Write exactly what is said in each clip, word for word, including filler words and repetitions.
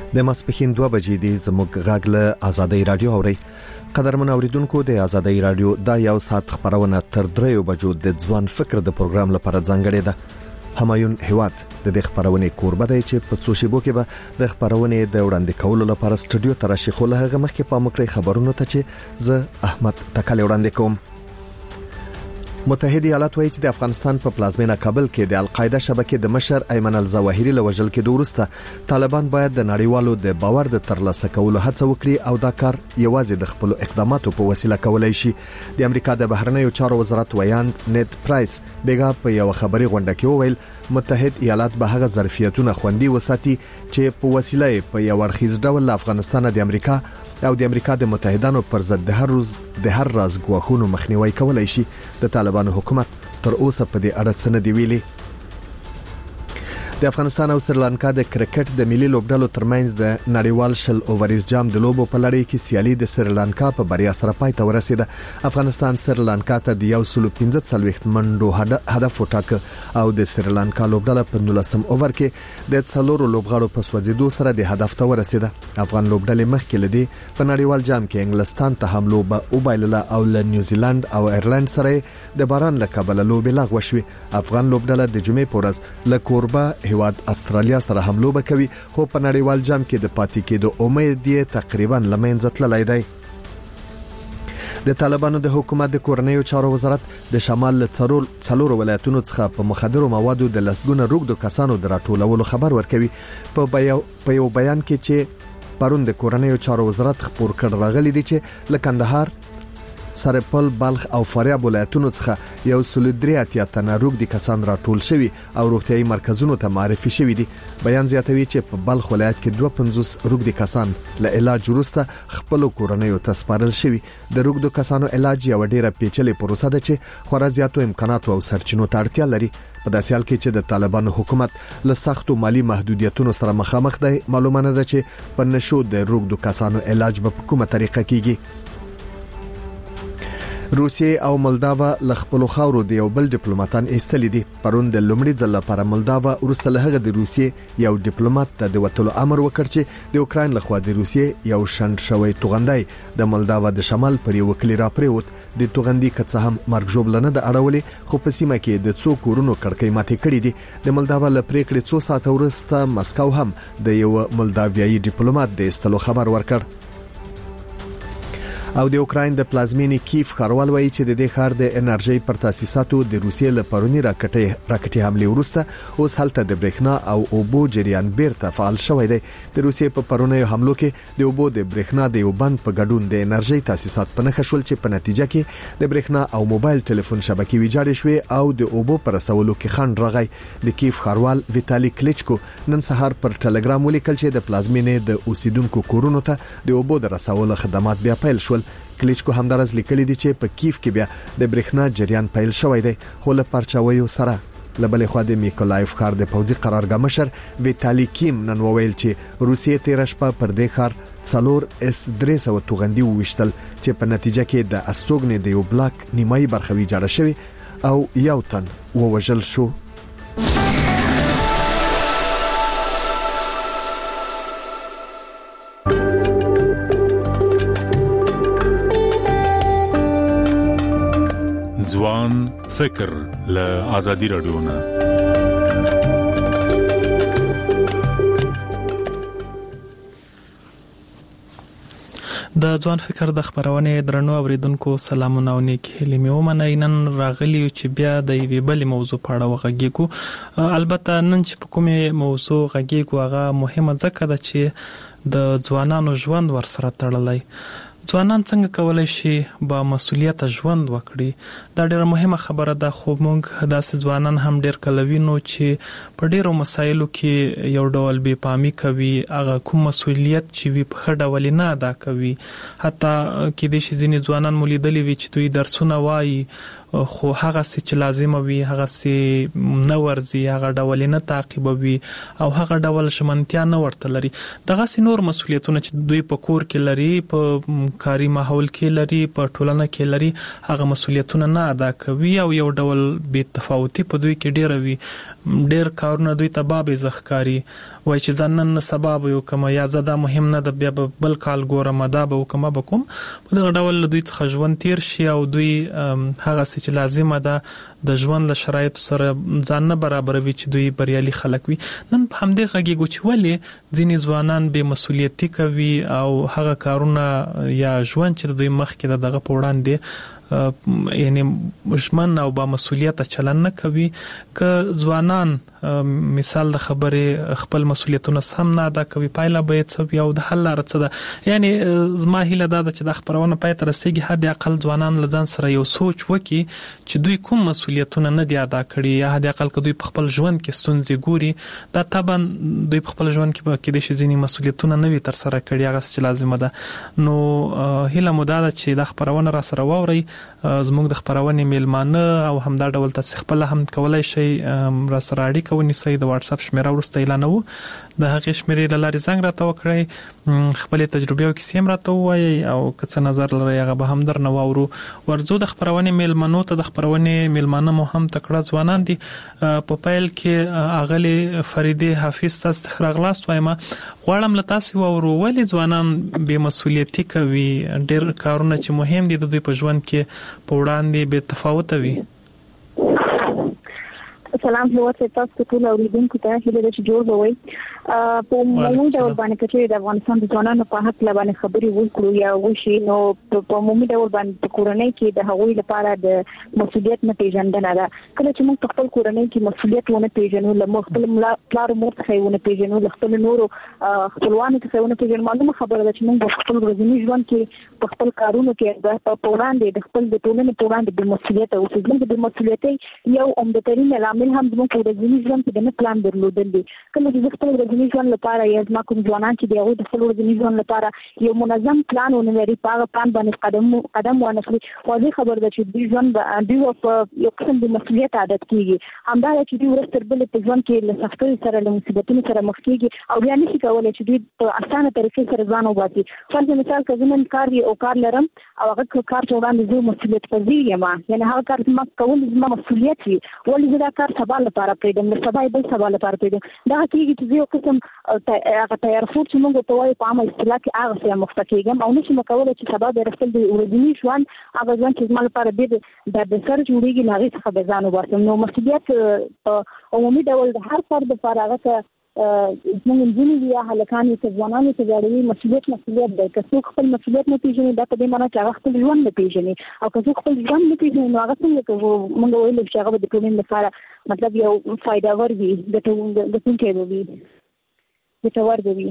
د ماسپښین دوه بجې دی زموږ غږ له آزادۍ رادیو اوري. قدرمن اوریدونکو د آزادۍ رادیو دا یو ساعت خبرونه تر دریو بجو د ځوان فکر د پروګرام لپاره ځانګړې ده. همایون هیواد د دې خبرونه کوربه دی چې په څو شیبو کې به د خبرونه د وړاندې کولو لپاره سټوډیو ته راشي. خو له هغه مخکې په مکړې خبرونو ته چې زه احمد تکل وړاندې کوم. متحده ایالات وایي چې د افغانستان په پلازمینه کابل کې د القاعده شبکې د مشر ایمن الظواهری له وژل کې وروسته طالبان باید د نړیوالو د باور د ترلاسه کولو هڅه وکړي او دا کار یوازې د خپل اقداماتو په وسیله کولای شي. د امریکا د بهرنیو چارو وزارت ویاند نیت پرایس بیګا په یو خبري غونډه کې وویل متحده ایالات به هغه ظرفیتونه خوندي وساتي چې په وسیله په یو اړخیز ډول افغانستان د امریکا او د امریکا د متحدانو پر ضد د هر روز د هر راز غواخونو مخنیوي کولای شي. د طالبانو حکومت تر اوسه په دې اړه څه نه دی ویلي. د افغانستان او سریلانکا د کرکټ د ملي لوبډلو ترمنځ د نړیوال شل اوورز جام د لوبو په لړۍ کې سیالي د سریلانکا په بریا سره پای ته ورسیده. افغانستان سریلانکا ته د یو سل پنځه څلوېښت منډو هدف وټاکه او د سریلانکا لوبډله په نولسم اوور کې د څلورو لوبغاړو په سوځیدو سره د هدف ته ورسیده. افغان لوبډلې مخکې لدی په نړیوال جام کې انګلستان ته حمله وبایلله او له نیوزیلند او ایرلند سره د باران له کبله لوبې لغوه شوې. افغان لوبډله د جمعې په ورځ له کوربه هیواد استرالیا سره حمله وکوي خو په نړیوال جام کې د پاتې کېدو امید یې تقریبا لمنځه تللی دی. د طالبانو د حکومت د کورنیو چارو وزارت د شمال له څلورو ولایتونو څخه په مخدرو موادو د لسګونه روږدو کسانو د راټولولو خبر ورکوي. په یو بیان کې چې پرون د کورنیو چارو وزارت خبر کړ راغلي دي چې له کندهار، سرپل، بلخ او فاریاب ولایتونو څخه یو سل درې اتیا تنه روږدي کسان راټول شوي او روغتيایي مرکزونو ته معرفي شوي دي. بیان زیاتوي چې په بلخ ولایت کې دوه پنځوس روږدي کسان له علاج وروسته خپل کورنیو ته سپارل شوي. د روږدو کسانو علاج یو ډیره پیچلې پروسه ده چې خورا زیاتو امکاناتو او سرچینو ته اړتیا لري. په داسې حال کې چې د طالبانو حکومت له سختو مالی محدودیتونو سره مخامخ دی، معلومه نه ده چې په نشو د روږدو کسانو علاج به په کومه طریقه کیږي. روسیه او مولداوا له خپل خاورو د یو بل ډیپلوماټان ایستلې دي. پرون د لومړي ځل لپاره مولداوا ورسره له هغه د روسیه یو ډیپلوماټ ته د وټلو امر وکړ چې د اوکرين لخوا د روسیه یو شند شوی توغندای د مولداوا د شمال پر یو کلی را پریوت. د توغندي کڅه هم مرګ جوړلنه د اړولې خو په سیمه کې د څو کورونو کړکۍ ماتې کړې دي. د مولداوا له پریکړې څو ساعت وروسته مسکو هم د یو مولداویایي ډیپلوماټ د ایستلو خبر ورکړ. او د اوکرين د پلازمینې کیف ښاروال وایي چې د دې ښار د انرژي پر تاسیساتو د روسیې له پرونی راکټي راکټي حمله وروسته اوس هلته د برېښنا او اوبو جریان بیرته فعال شوی دی. د روسیې په پرونی حملو کې د اوبو د برېښنا د یو بند په ګډون د انرژي تاسیسات په نښه شول چې په نتیجه کې د برېښنا او موبایل ټلیفون شبکې ویجاړې شوې او د اوبو پر رسولو کې خنډ راغی. د کیف ښاروال ویتالي کلیچکو نن سهار پر ټلګرام ولیکل چې د پلازمینې د اوسیدونکو کورونو ته د اوبو د رسولو خدمات بیا پیل شول. کلیچکو همدارز لیکلي دي چې په کیف کې بیا د برېښنا جریان پیل شوی دی خو له پرچاویو سره. لبلې خو د میکولایف ښار د پوځي قرارګاه مشر ویتالي کیم نن وویل چې روسیې تیر شپه پر دې ښار څلور اس درې سو توغندي وشتل چې په نتیجه کې د استوګنې د یو بلاک نیمایي برخه ویجاړه شوی او یو تن ووژل شو. ځوان فکر له آزادي رادیو نه. د ځوان فکر د خبرونه درنو اوریدونکو سلامونه او نیک هیلې مې ومنئ. نن راغلی چې بیا د یوې بلې موضوع په اړه وغږیږو. البته نن چې په کومه موضوع غږیږو هغه مهمه ځکه ده چې د ځوانانو ژوند ورسره تړلی. ځوانان څنګه کولای شي با مسؤلیت ژوند وکړي؟ دا ډیره مهمه خبره ده خو موږ داسې ځوانان هم ډیر کلوینو چې په ډیرو مسایلو کې یو ډول بې پامي کوي. هغه کوم مسؤلیت چې وي په خړه ولې نه ادا کوي. حتی کې د شي ځینې ځوانان مولیدلې وي چې دوی درسونه وایي خو هغه چې لازم وي هغه چې نه ورزي هغه ډول نه تعقیبوي او هغه ډول شمنتیا نه ورته لري دغه سي نور مسولیتونه چې دوی په کور کې لري په کاري ماحول کې لري په ټولنه کې لري هغه مسولیتونه نه ادا کوي او یو ډول بې تفاوتي په دوی کې ډیر وي ډیر کارونه دوی ته باب زخکاری وای چې ځنن سبب یو کوم یا زدا مهم نه د بیا بل کال ګورم دا به کومه بکوم په دغه ډول دوی څخه ژوند تیر شي او دوی هغه چې لازمه ده د ژوند له شرایطو سره ځان نه برابروي چې دوی بریالي خلک وي نن په همدې غږیږو چې ولې ځینې ځوانان بې مسولیتي کوي او هغه کارونه یا ژوند چې دوی مخکې دغه په وړاندې یعنی مشمن او با مسولیت چلن نه کوي که ځوانان مثال د خبرې خپل مسولیتونه سم نه ادا کوي پایله به څه یو د حل لار څه ده یعنی زما هیله ده چې د خبرونه پای ته رسیږي حد اقل ځوانان لزان سره یو سوچ وکي چې دوی کوم مسولیتونه نه دی ادا کړي یا حد اقل که دوی په خپل ژوند کې ستونزې ګوري دا طبعا دوی په خپل ژوند کې کې د شي مسولیتونه نه وي تر سره کړي هغه چې لازمه ده نو هیله مو ده چې د خبرونه را سره واوري زموږ د خبرونه میلمانه او همدا ډول تاسو خپل هم کولای شئ را سره اړیکه ونیسئ د واتس اپ شمیره ورسته اعلان وو د هغه شمیرې لارې زنګ راته وکړئ خپل تجربه او کیسې هم راته وایي او که څه نظر لري هغه به هم درنه واورو ورزو د خبرونه میلمنو ته د خبرونه میلمانه مو هم تکړه ځوانان دي په پایل کې اغلی فریدی حافظ تاسو خرغلاس وایم غواړم له تاسو واورو ولې ځوانان بې مسولیتي کوي ډېر کارونه چې مهم دي د دوی په ژوند کې په وړاندې بې تفاوت وي سلام هیواد تاسو ټول اوریدونکو ته هیله ده چې جوړ وي په موږ ډول باندې چې د افغانستان د ځوانانو په حق لبانې خبري وکړو یا وشي نو په موږ ډول باندې په کورنۍ کې د هغوی لپاره د مسولیت نه پیژندنه ده کله چې موږ خپل کورنۍ کې مسولیت ونه پیژنو له خپل پلار مور څخه ونه پیژنو له خپل نورو خپلوانو څخه ونه پیژنو معلومه خبره ده چې موږ خپل ورځنی ژوند کې په خپل کارونو کې په وړاندې د خپل د ټولنې په وړاندې د مسولیت او د د مسولیت یو عمدترین عامل هم زموږ په ورځني ژوند کې د نه پلان درلودل دي کله چې خپل ورځني ژوند لپاره یا زما کوم ځوانان چې دی هغوی د خپل ورځني ژوند لپاره یو منظم پلان ونه لري په هغه پلان باندې قدم قدم وانخلي واضح خبره ده چې دوی ژوند دوی په یو قسم د مسؤلیت عادت کیږي همدا چې دوی ورځ تر بلې په ژوند کې له سختۍ سره له مصیبتونو سره مخ کیږي او بیا نشي کولی چې دوی په اسانه طریقې سره ځان وباسي فرض مثال که زه نن کار او کار لرم او هغه کار ته وړاندې زه مسؤلیت پذیر یم یعنې هغه کار زما کول زما مسؤلیت وي ولې زه دا کار سبا لپاره پرېږدم له سبا بل سبا لپاره پرېږدم دغه کېږي چې زه یو قسم هغه تیارفور چې موږ ته وایو په عامه اصطلاح کې هغه څه مخته کېږم او نشم کولی چې سبا د خپل د ورځني ژوند هغه ژوند چې زما لپاره ډېر دردسر جوړېږي له هغې څخه به ځان وباسم نو مسؤلیت په عمومي ډول د هر فرد لپاره هغه ته زموږ نجونې دي یا هلکان چې ځوانان چې غواړي مسؤلیت مسؤلیت دی که څوک خپل مسؤلیت نه پېژني دا په دې معنی چې هغه خپل ژوند نه پېژني او که څوک خپل ژوند نه پېژني نو هغه څنګه کوو موږ ویلو چې هغه به د ټولنې لپاره مطلب یو فایدهور وي ګټونکی به وي ګټور به وي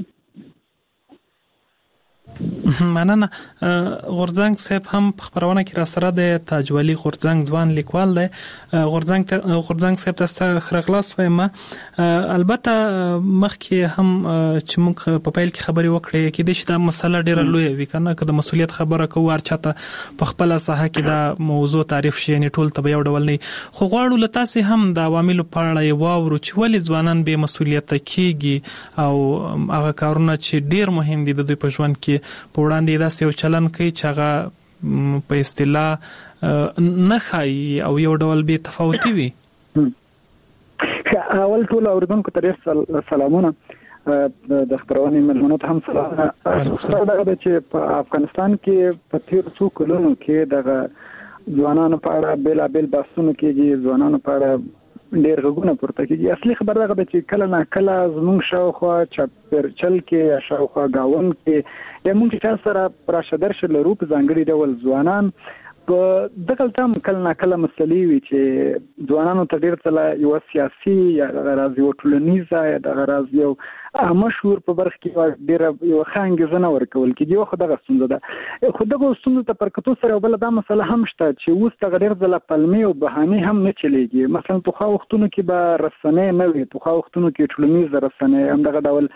مننه غورځنګ صاحب هم په خبرونه کې را سره د تاجوالي غورځنګ ځوان لیکوال دی غورځنګ غورځنګ صاحب تاسو خرغلاس وایم البته مخکې هم چې موږ په پیل کې خبرې وکړې کې د شي دا مسله ډیره لوی وي کنه که د مسولیت خبره کوو هر چاته په خپل ساحه کې دا موضوع تعریف شي نه ټول ته یو ډول نه خو غواړو له تاسو هم د عواملو په اړه یو واورو چې ولې ځوانان به مسولیت کیږي او هغه کارونه چې ډیر مهم دي د دوی په ژوند کې په وړاندې داسې یو چلن کوي چې هغه په اصطلاح نه ښایي او یو ډول بې تفاوتي وي اول ټول اوریدونکو ته ډېر سلامونه د خبرونې مېلمنو ته هم سلامونه دغه ده چې په افغانستان کې په تېرو څو کلونو کې دغه ځوانانو په اړه بېلابېل بحثونه کېږي ځوانانو په اړه ډېر غږونه پورته کېږي اصلي خبره دغه ده چې کله نه کله زموږ شاوخوا چاپېرچل کې یا شاوخوا ګاونډ کې یا موږ چې چا سره راشه درشه لرو په ځانګړي ډول ځوانان په دغلته هم کله نه کله مسلې وي چې ځوانانو ته ډېر څه یوه سیاسي یا دغه راز یوه ټولنیزه یا دغه راز یو عامه شعور په برخه کې ډېره یوه ښه انګېزه ورکول کېږي یوه خو دغه ستونزه ده خو دغو ستونزو ته پر کتو سره یو بله دا مسله هم شته چې اوس دغه ډېر ځله پلمې او بهانې هم نه چلېږي مثلا پخوا وختونو کې به رسنۍ نه وي پخوا وختونو کې ټولنیزه رسنۍ همدغه ډول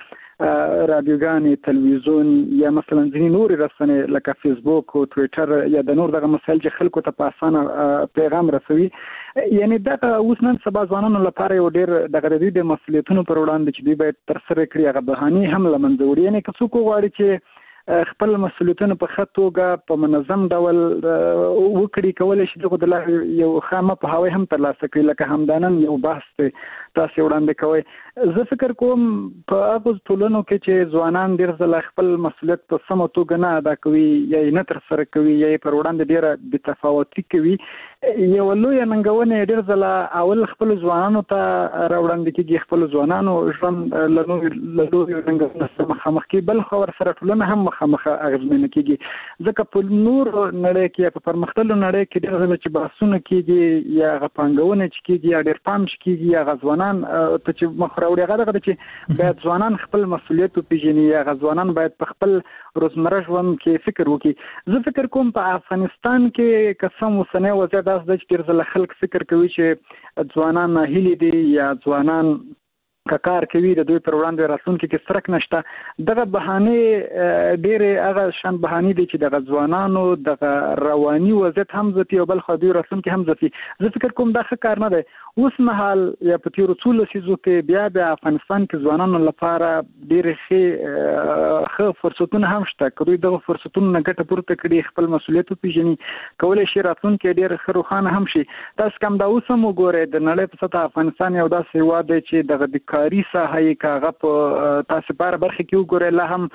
رادیوګانې تلویزیون یا مثلا ځینې نور رسنۍ لکه فیسبوک او ټوئیټر یا د نور دغه مسایل چې خلکو ته په اسانه پیغام رسوي یعنی دا اوس نن سبا ځوانانو لپاره یو ډیر دغه د دې مسؤلیتونو پر وړاندې چې دوی باید تر سره کړي هغه بهاني هم لمنځه وړي یعنی که څوک غواړي چې خپل مسؤلیتونه په ښه توګه په منظم ډول وکړي کولای شي دغه د یو خامه په هوای هم ترلاسه کړي لکه همدانن یو بحث تاسو وړاندې کوي زه فکر کوم په هغه ټولنو کې چې ځوانان ډیر ځله خپل مسؤلیت په سمه توګه نه ادا کوي یا نه تر سره کوي یا پر وړاندې ډیره بې تفاوتي کوي یو لوی ننګونه ډیر ځله اول خپل ځوانانو ته راوړاندې کیږي خپل ځوانانو ژوند له نوې له نوې ننګونو سره مخامخ کی بل خو ور سره ټولنه هم مخامخ اغیزمنه کیږي ځکه په نور نړۍ کې په پرمختللو نړۍ کې ډیر ځله چې بحثونه کیږي یا غپانګونه چې کیږي یا ډیر پام کیږي یا غزوانان ته چې مخراوړي هغه دغه چې باید ځوانان خپل مسؤلیت وپیژني یا غزوانان باید په خپل روزمره ژوند کې فکر وکړي زه فکر کوم په افغانستان کې قسم وسنه وځي داس د چې ډیر ځله خلک فکر کوي چې ځوانان هلي دي یا ځوانان کار کوي د دوی پر وړاندې راتلونکي کې سرک نشته دغه بهانه ډېرې هغه شان بهانه دي چې د ځوانانو د رواني وضعیت هم زتی او بل خو دوی راتلونکي هم زتی زه فکر کوم دا ښه کار نه دی اوس مهال یا په تیرو څو لسیزو کې بیا بیا افغانستان کې ځوانانو لپاره ډېرې ښې ښه فرصتونه هم شته که دوی دغه فرصتونه نه ګټه پورته کړي خپل مسؤلیت وپېژني کولی شي راتلونکی ډېر ښه روښانه هم شي تاسو کوم دا اوس هم وګورئ د نړۍ په سطحه افغانستان یو داسې هېواد دی چې دغه کاری ساحه کاغه په تاسو بار برخه کې وګورئ لا هم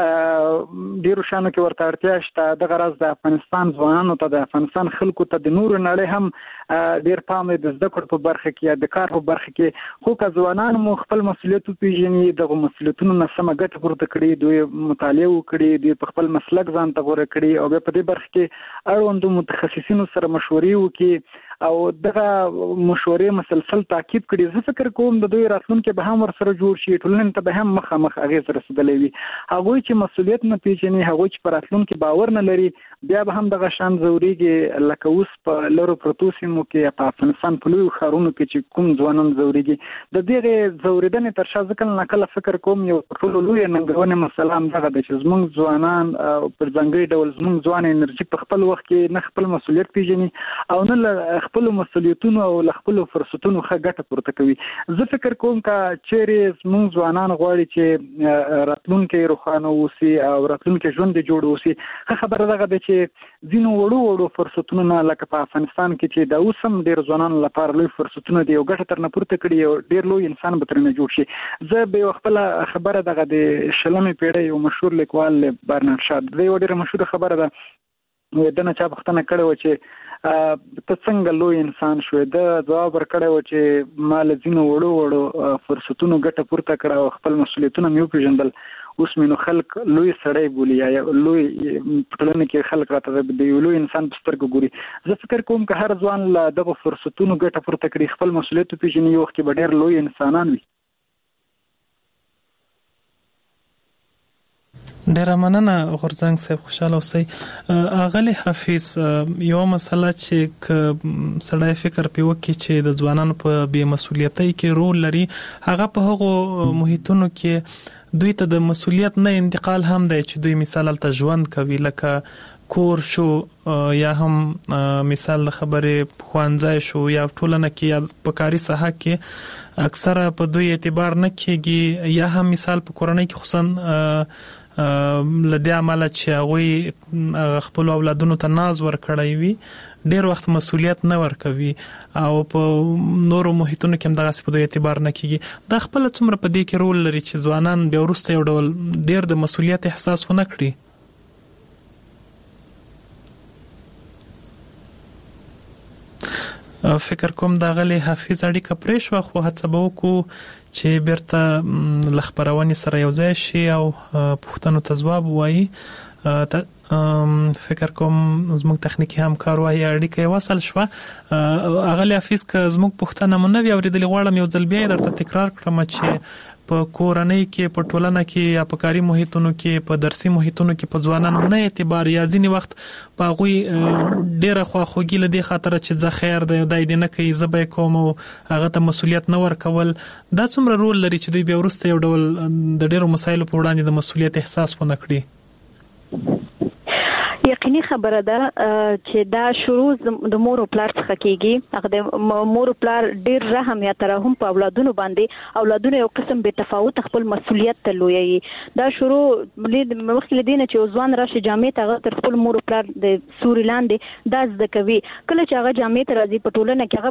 ډیرو شانو کې ورته اړتیا شته د غرض د افغانستان ځوانانو ته د افغانستان خلکو ته د نور نړۍ هم ډیر پام د زده کړو په برخه کې یا د کار په برخه کې خو که ځوانان مو خپل مسؤلیت وپېژني دغه مسؤلیتونو نه سمه ګټه پورته کړي دوی مطالعه وکړي دوی په خپل مسلک ځان ته غوره کړي او بیا په دې برخه کې اړوندو متخصصینو سره مشورې وکړي او دغه مشورې مسلسل تعقیب کړي زه فکر کوم د دوی راتلونکي به هم ورسره جوړ شي ټولنې ته به هم مخامخ اغېز رسېدلی وي هغوی چې مسؤلیت نه پیژني هغوی چې په راتلونکي باور نه لري بیا به هم دغه شان ځورېږي لکه اوس په لرو پرتو سیمو کې په افغانستان په لویو ښارونو کې چې کوم ځوانان ځورېږي د دغې ځورېدنې تر شا زه کله ناکله فکر کوم یو ټولو لویه ننګونې مسله همدغه ده چې زموږ ځوانان پر ځانګړي ډول زموږ ځوان انرژي په خپل وخت کې نه خپل مسؤلیت پیژني او نه له خپلو مسؤلیتونو او له خپلو فرصتونو ښه ګټه پورته کوي زه فکر کوم که چیرې زموږ ځوانان غواړي چې راتلونکی روښانه اوسي او راتلونکی ژوند یې جوړ اوسي ښه خبره دغه ده چې ځینو وړو وړو فرصتونو نه لکه په افغانستان کې چې دا اوس هم ډېر ځوانانو لپاره لوی فرصتونه دي او ګټه ترنه پورته کړي او ډېر لوی انسان به ترنه جوړ شي زه به یوه خپله خبره دغه د شلمې پیړۍ یو مشهور لیکوال برنارد شا د یوه ډېره مشهوره خبره ده د نه چا پوښتنه کړې وه چې ته څنګه لوی انسان شوې ده ځواب ورکړی و چې ما له ځینو وړو وړو فرصتونو ګټه پورته کړه او خپل مسؤلیتونه مې وپېژندل اوس مې نو خلک لوی سړی بولي یا لوی ټولنې کې خلک راته د یو لوی انسان په سترګو ګوري زه فکر کوم که هر ځوان له دغو فرصتونو ګټه پورته کړي خپل مسؤلیت وپېژني یو وخت کې به ډېر لوی انسانان وي ډیره مننه غورځنګ صاحب خوشاله اوسئ اغلی حافظ یو مسله چې ک سړی فکر پی وکړي چې د ځوانانو په بې مسؤلیتۍ کې رول لري هغه په هغو محیطونو کې دوی ته د مسؤلیت نه انتقال هم دی چې دوی مثال ته ژوند کوي لکه کور شو یا هم مثال د خبرې خوانځای شو یا ټولنه کې یا په کاري ساحه کې اکثره په دوی اعتبار نه کېږي یا هم مثال په کورنۍ کې خصوصا لدې عمله چې هغوی خپل اولادونو ته ناز ورکړی وي ډېر وخت مسؤلیت نه ورکوي او په نورو محیطونو کې هم دغسې په دوی اعتبار نه کېږي دا خپله څومره په دې کې رول لري چې ځوانان بیا وروسته یو ډول ډېر د مسؤلیت احساس ونه کړي فکر کوم دا غلی حافظ اړیکه پرې شوه خو هڅه به وکړو چې بیرته له خپرونې سره یو ځای شي او پوښتنو ته ځواب ووایي فکر کوم زموږ تخنیکي همکار وایي اړیکه یې وصل شوه اغلی حافظ که زموږ پوښتنه مو نه وي اورېدلې غواړم یو ځل بیا یې درته تکرار کړم چې په کورنۍ کې په ټولنه کې یا په کاري محیطونو کې په درسي محیطونو کې په ځوانانو نه اعتبار یا ځینی وخت په غوي ډیره خواخوږي لدی خاطر چې ځ خیر دی دای دې نه کوي زبې کوم او هغه ته مسولیت نه ورکول دا څومره رول لري چې دوی بیا ورسته یو ډول د ډیرو مسایلو په وړاندې د مسولیت احساس ونه کړي. یقیني خبره ده چې دا شروع د مور او پلار څخه کیږي. هغه د مور او پلار ډیر رحم یا ترحم په اولادونو باندې اولادونو یو قسم به تفاوت خپل مسولیت ته لویي. دا شروع مخکې لدینه چې ځوان راشي جامع ته تر خپل مور او پلار د سوري لاندې دا زده کوي. کله چې هغه جامع ته راځي په ټولنه کې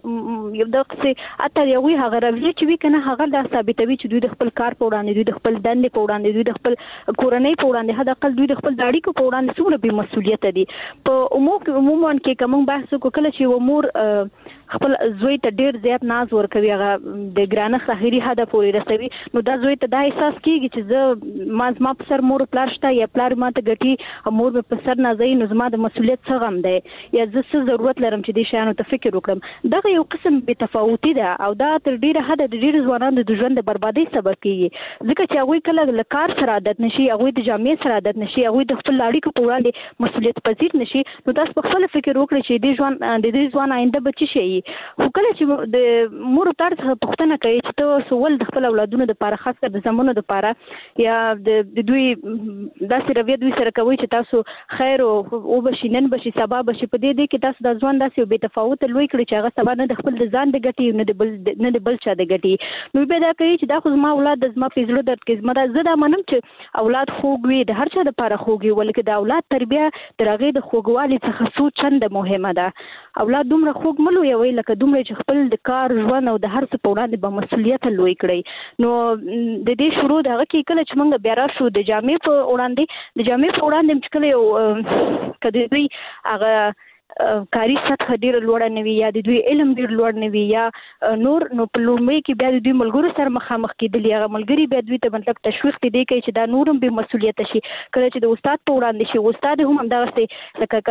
هغه یو دغه اته یوي هغه راوي چې وی کنه هغه دا ثابتوي چې دوی د خپل کار په وړاندې دوی د خپل دندې په وړاندې دوی د خپل کورنۍ په وړاندې هدا خپل دوی د خپل داړي په وړاندې څومره به مسولیت دي. په عموما کې کوم بحث کو کله چې و مور خپل زوی ته ډیر زیات ناز ورکوي هغه د ګرانه ظاهري هدف پورې رسوي نو دا زوی ته دا احساس کیږي چې زه ما ما په سر مور پلار شته یا پلار ما ته ګټي مور په سر نه ځي نو زما د مسولیت څه غم دی یا زه څه ضرورت لرم چې دې شانو ته فکر وکړم. دا یو قسم به تفاوتي ده او دا تر ډیره حد د ډیر ځوانانو د ژوند د بربادي سبب کیږي ځکه چې هغه کله له کار سره عادت نشي هغه د جامع سره عادت نشي هغه د خپل اړیکو په وړاندې مسولیت پذیر نشي نو تاسو په خپل فکر وکړئ چې دې ژوند د دې ځوان آینده بچی شي. خو کله چې د مور پلار څخه پوښتنه کوي چې ته سوال د خپل اولادونو د لپاره خاص کر د زمونو د لپاره یا د دوی داسې رویه دوی سره کوي چې تاسو خیر او بشي نن بشي سبا بشي په دې دې کې تاسو د ځوان داسې به تفاوت لوي کړی چې هغه سبا نه د خپل د ځان د ګټي نه د بل نه د بل چا د ګټي نو به دا کوي چې دا خو زما اولاد د زما فیصله درته کې زما زه دا منم چې اولاد خوږ وي د هر چا د لپاره خوږ وي ولکه د اولاد تربیه د هغه د خوږوالي څخه څو چنده مهمه ده. اولاد دومره خوږ ملو یوي لکه دومره چې خپل د کار ژوند او د هر څه په وړاندې به مسولیت لوي کړی نو د دې شروع دغه کې کله چې موږ بیا راشو د جامع په وړاندې د جامع په وړاندې چې کله یو کدی دوی هغه کاری سطح ډیر لوړ نه وي یا د دوی علم ډیر لوړ نه وي یا نور نو په لومړی کې بیا د دوی ملګرو سره مخامخ کېدل یا ملګری بیا دوی ته مطلب تشویق دی کوي چې دا نورم به مسولیت شي. کله چې د استاد په وړاندې شي استاد هم همدغه لکه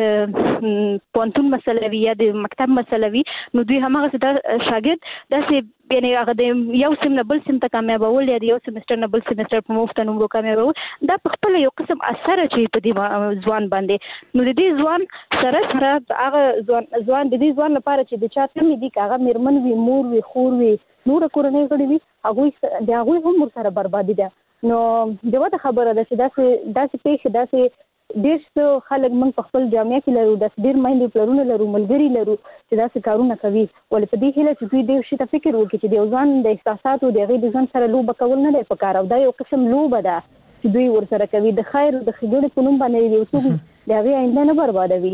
کده پونتون مسله وي یا د مکتب مسله وي نو دوی همغه شاګرد داسې یعنی هغه د یو سیم نه بل سیم ته کامیابول یا د یو سیمستر نه بل سیمستر په مفت نومرو کامیابول دا په خپل یو قسم اثر چي په دې ځوان باندې نو د دې ځوان سره سره هغه ځوان ځوان د دې ځوان لپاره چې د چا کمی دي هغه میرمن وي مور وي خور وي نور کورنۍ غړي وي هغه د هغه هم ور سره بربادي ده. نو دغه خبره ده چې داسې داسې پیښه داسې ډېر څه خلک موږ په خپل جامعه کې لرو داسې ډېر میندې پلرونه لرو ملګري لرو چې داسې کارونه کوي ولې په دې هیله چې دوی دې شي ته فکر وکړي چې د ځان د احساساتو د هغې د ځان سره لوبه کول نه دی پکار او دا یو قسم لوبه ده چې دوی ورسره کوي د خیر د ښېګڼې په نوم باندې یو څوک د هغې آینده نه بربادوي.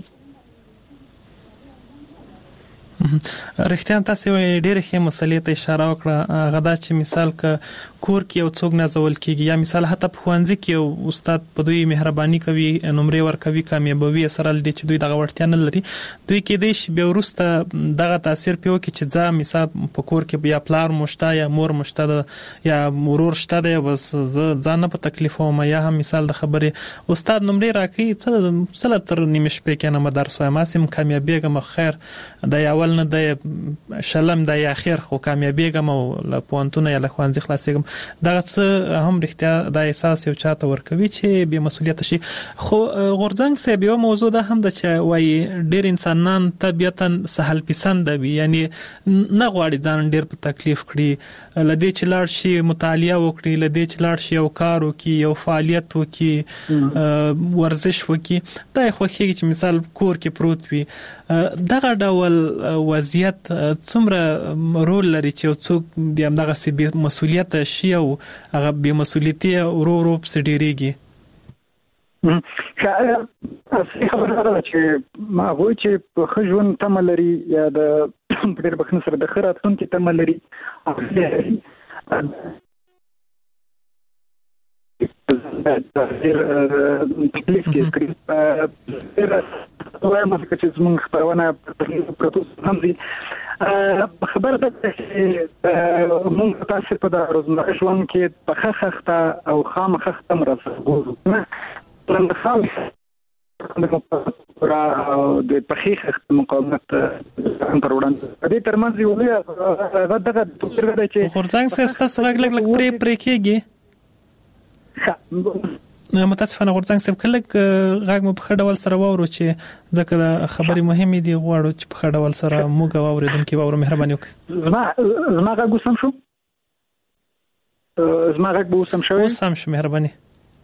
رښتیا تاسو ډېر ښه مسلې ته اشاره وکړه غدا چې مثال ک کور کې یو څوک نازول کیږي یا مثال حتی په ښوونځي کې یو استاد په دوی مهرباني کوي نمرې ورکوي کامیابوي سره لدی چې دوی دغه وړتیا نه لري دوی کې دې شی به ورسته دغه تاثیر پیو کې چې ځا مثال په کور کې بیا پلار مشته یا مور مشته یا مرور شته دی بس ځان په تکلیف او ما یا هم مثال د خبرې استاد نمرې راکړي څه څه تر نیمه شپې کې نه مدرس وایم اسیم کامیابیګم خیر د اول نه د شلم د اخر خو کامیابیګم او له پونتونه یا له خوانځي خلاصېګم دا څه هم رښتیا د احساس یو چاته ورکوي چې به مسولیت شي. خو غورځنګ سه به موضوع ده هم د چې وای ډېر انسانان طبيعتا سهل پسند وي یعنی نه غواړي ځان ډېر په تکلیف کړي لدی چې لاړ شي مطالعه وکړي لدی چې لاړ شي یو کار وکړي یو فعالیت وکړي ورزش وکړي دا خو هیڅ چې مثال کور کې پروت وي دغه ډول وضعیت څومره رول لري چې څوک د همدغه سي مسولیت شي او هغه به مسولیتي ورو ورو سډيريږي. اصلي خبره ده چې ما غوښتل چې په خجون تملري یا د ډېر بخنه سره د خیراتون کې تملري تکلیف کې سکرین وایم چې زموږ خبرونه پروتوس هم دي خبره ده چې موږ تاسو په د روزمره ژوند کې په خخته او خامخته مرسته کوو نه پرند خام را د پخې مقاومت پر وړاندې دې ترمنځ یو لوی دغه توپیر دی چې غورځنګ صاحب تاسو غږ لګ لګ پرې پرې کېږي متاسفانه غورځنګ صاحب کله غږ مو په خډول سره وورو چې ځکه خبرې مهمه دي غواړو چې په خډول سره موږ واوریدونکو وورو مهرباني وکړئ زما زما غږ سم شو زما غږ به سم شوی سم شو مهرباني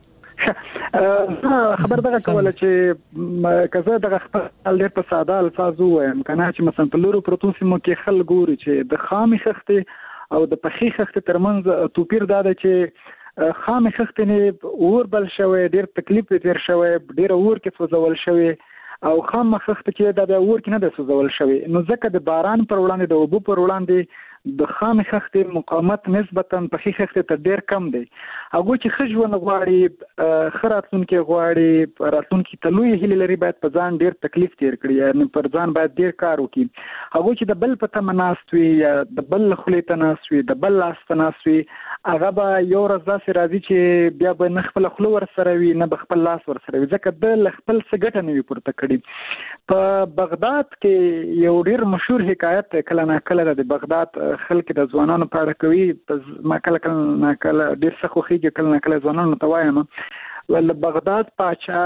خبر دغه کوله چې کزه دغه خپل ډېر په ساده الفاظ وایم کنه چې مثلا په لورو پروتون سیمو کې خل ګوري چې د خامي خخته او د پخې خخته ترمنځ توپیر دا دی چې خامي خخته نه اور بل شوی ډېر تکلیف تیر شوی ډېر اور کې سوځول شوی او خام خخته چې د اور کې نه د سوځول شوی نو ځکه د باران پر وړاندې د اوبو پر وړاندې د خام خخته مقاومت نسبتا پخې خخته ته ډیر کم دی هغه چې خجونه غواړي خراتون کې غواړي راتون کې تلوي هلي لري باید په ځان ډیر تکلیف تیر کړی یعنی پر ځان باید ډیر کار وکړي هغه چې د بل په تمناستوي یا د بل خلیته ناسوي د بل لاستناسوي هغه به یو ورځ داسې راځي چې بیا به نه خپل خلو ور سره وي نه خپل لاس ور سره وي ځکه د خپل سګټه نه وي پورته کړی په بغداد کې یو ډیر مشهور حکایت کله نه کله د بغداد خلک د ځوانانو په اړه کوي ما کله کله کله ډیر څه خوخیږي کله نه کله ځوانانو ته وایم ول بغداد پاچا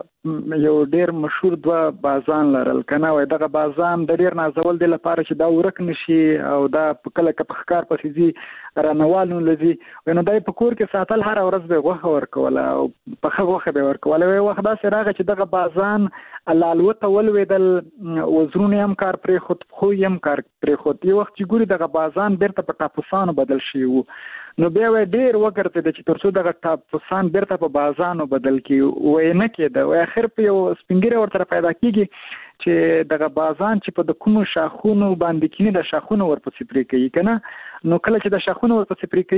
یو ډیر مشهور دوا بازان لرل کنه وای دغه بازان د ډیر نازول د لپاره چې دا ورک نشي او دا کله کله ښکار پسې زی رانوالو لذي ونه دای په کور کې ساتل هر ورځ به غوخه ورکول او په خغه به ورکول وای وخت دا سره چې دغه بازان لالوته ولویدل وزرونه هم کار پرې خود خو هم کار پرې خود یو وخت چې ګوري دغه بازان بیرته په ټاپوسانو بدل شي وو نو بیا وای ډیر وګرځي چې ترڅو دغه ټاپوسان بیرته په بازانو بدل کی وای نه کېده وای اخر په یو سپینګره ورته پیدا کیږي چې دغه بازان چې په د کوم شاخونو باندې کینی د شاخونو ورپسې پرې کوي کنه نو کله چې د شاخونو ورپسې پرې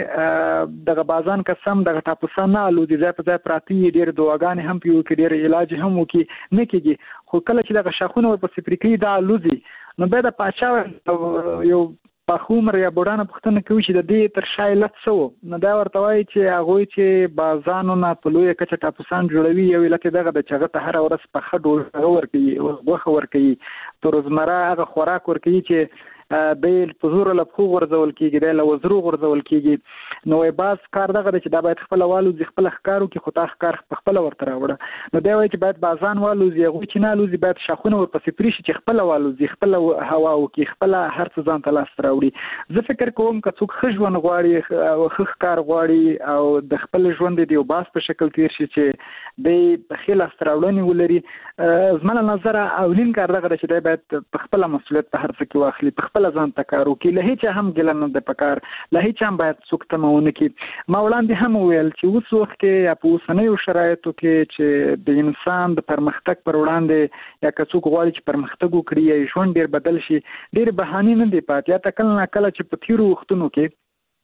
کوي دغه بازان قسم دغه ټاپوسان نه الودي ځای په ځای پراتی ډیر دواګانې هم پیو کې ډیر علاج هم وکي نه کیږي خو کله چې دغه شاخونو ورپسې پرې کوي دا الودي نو به د پاچا یو په خومر یا بوډانه پښتنه کوي چې د دې تر شای لڅ سو نو دا ورته وایي چې هغه چې بازانو نه په لوی کچه ټاپوسان جوړوي یو لکه دغه د چغه ته هر ورځ په خډو ور کوي وغه ور کوي تر زمرا هغه خوراک ور کوي چې د پزور له خو ورزول کیږي د وزرو ورزول کیږي نو باز کار دغه چې دا باید خپل والو ځ خپل ښکارو کې خطا ښکار خپل ورته راوړه نو دا وایي چې باید بازان والو ځ غو چې نه لوزي باید شاخونه ورپسې پریشي چې خپل والو ځ خپل هوا او کې خپل هر څه ځان ته لاس راوړي زه فکر کوم که څوک خژون غواړي او ښکار غواړي او د خپل ژوند دی باز په شکل تیر شي چې د خیل استراولنی ولري زموږ نظر اولین کار دغه چې دی باید په خپل مسؤلیت په هر څه کې واخلي په خپل ځان تکارو کې له هیڅ هم ګل نه د پکار له هیڅ هم باید څوک تمونه کې ما وړاندې هم ویل چې اوس وخت کې یا په اوسنیو شرایطو کې چې د انسان د پرمختګ پر وړاندې یا که څوک غواړي چې پرمختګ وکړي یا ژوند ډیر بدل شي ډیر بهانې نه دی پاتې یا تکل نه کله چې په تیرو وختونو کې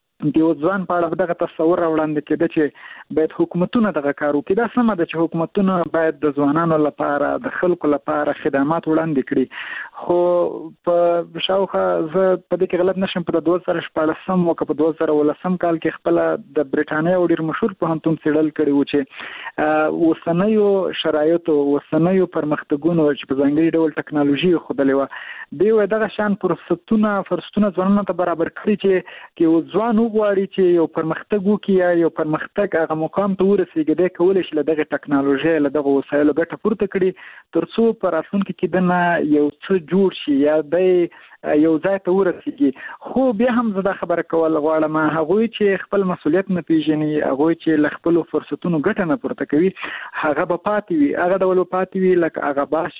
د ځوان په اړه دغه تصور وړاندې کېده چې باید حکومتونه دغه کار وکړي دا سمه ده چې حکومتونه باید د ځوانانو لپاره د خلکو لپاره خدمات وړاندې کړي خو په شاوخه زه په دې کې غلط نشم په دوه زره شپږم او په دوه زره ولسم کال کې خپل د برېټانیا ډېر مشهور پوهنتون څېړل کړي و چې اوسنیو شرایطو اوسنیو پرمختګونو چې په ځانګړي ډول ټکنالوژي خودلې و دی دغه شان فرصتونه فرصتونه ځوانانو ته برابر کړي چې کې ځوان غواړي چې یو پرمختګ وکړي یا یو پرمختګ هغه مقام ته ورسیږي د کولای شي له دغه ټکنالوژي له دغه وسایلو ګټه پورته کړي ترڅو پر راتلونکي کې دنه یو څه جوړ شي یا د یو ځای ته ورسیږي خو بیا هم زه دا خبره کول غواړم هغه چې خپل مسؤلیت نه پیژني هغه چې ل خپل فرصتونو ګټه نه پورته کوي هغه به پاتې وي هغه ډول پاتې وي لکه هغه باش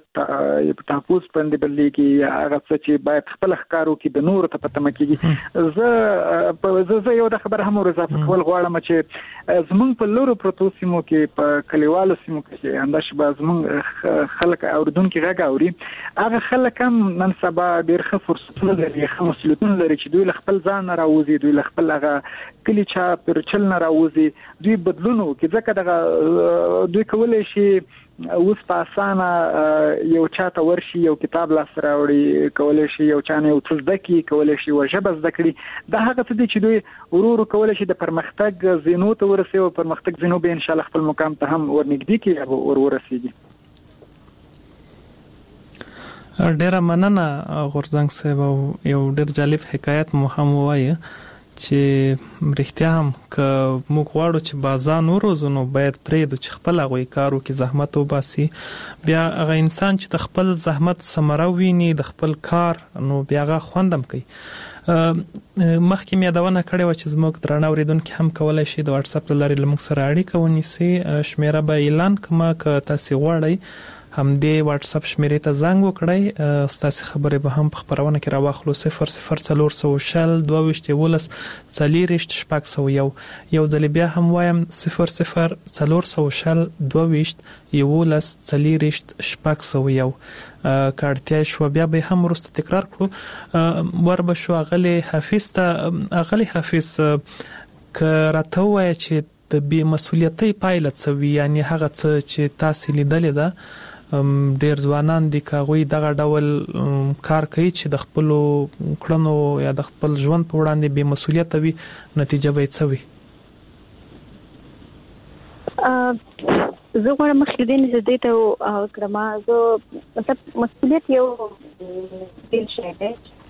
په تاسو باندې بلېږي هغه چې باید خپل ښکارو کې د نور ته پته مکیږي زه په زه یو د خبر هم اضافه کول غواړم چې زمونږ په لورو پروتو سیمو کې په کلیوالو سیمو کې انداش به زمونږ خلک اوردونکو غږ اوري هغه خلک هم نن سبا ډېر ښه فرصتونه لري ښه مسؤلیتونه لري چې دوی له خپل ځان نه راوځي دوی له خپل هغه کلی چا پر چل نه راوځي دوی بدلونو کې ځکه دغه دوی کولای شي اوس په اسانه یو چاته ورشي یو کتاب لاس راوړي کولای شي یو چانه یو څه زده کړي کولای شي وجبه زده کړي دا هغه څه دي چې دوی ورور کولای شي د پرمختګ زینو ته ورسي او پرمختګ زینو به ان شاء الله خپل مقام ته هم ورنږدې کړي او ور ورسیږي ډیره مننه غورځنګ صاحب، یو ډیر جالب حکایت مو هم وایي چې رښتیا هم که موږ غواړو چې بازار وروزو نو باید پرېږدو چې خپل هغه کارو کې زحمت وباسي. بیا هغه انسان چې د خپل زحمت ثمره ویني د خپل کار، نو بیا هغه خوندم کوي. مخکې مې یادونه کړې و چې زموږ درنه اوریدونکو هم کولای شي د واتس اپ لارې له موږ سره اړیکه ونیسي. شمیره به اعلان کما که تاسو غواړئ هم دې واتس اپ شمیرې ته زنګ وکړئ، تاسو خبرې به هم په خبرونه کې راوخلو. صفر صفر څلور سوه شل دوه ویشت یولس څلېرویشت شپږ سوه یو. یو ځل بیا هم وایم صفر صفر څلور سوه شل دوه ویشت یولس څلېرویشت شپږ سوه یو. کارتیا شو بیا به هم ورسته تکرار کړو. ور به شو غلي حافظ ته. غلي حافظ که راته وایي چې د بې مسؤلیتۍ پایله څه وي، یعنی هغه څه چې تاسو لیدلې ده ډیر ځوانان دي کاغوي دغه ډول کار کوي چې د خپل کړنو یا د خپل ژوند په وړاندې بې مسؤلیت وي، نتیجه به څه وي؟ زه غواړم مخکې دې نه دې ته کړم زه مطلب مسؤلیت یو دل شي دی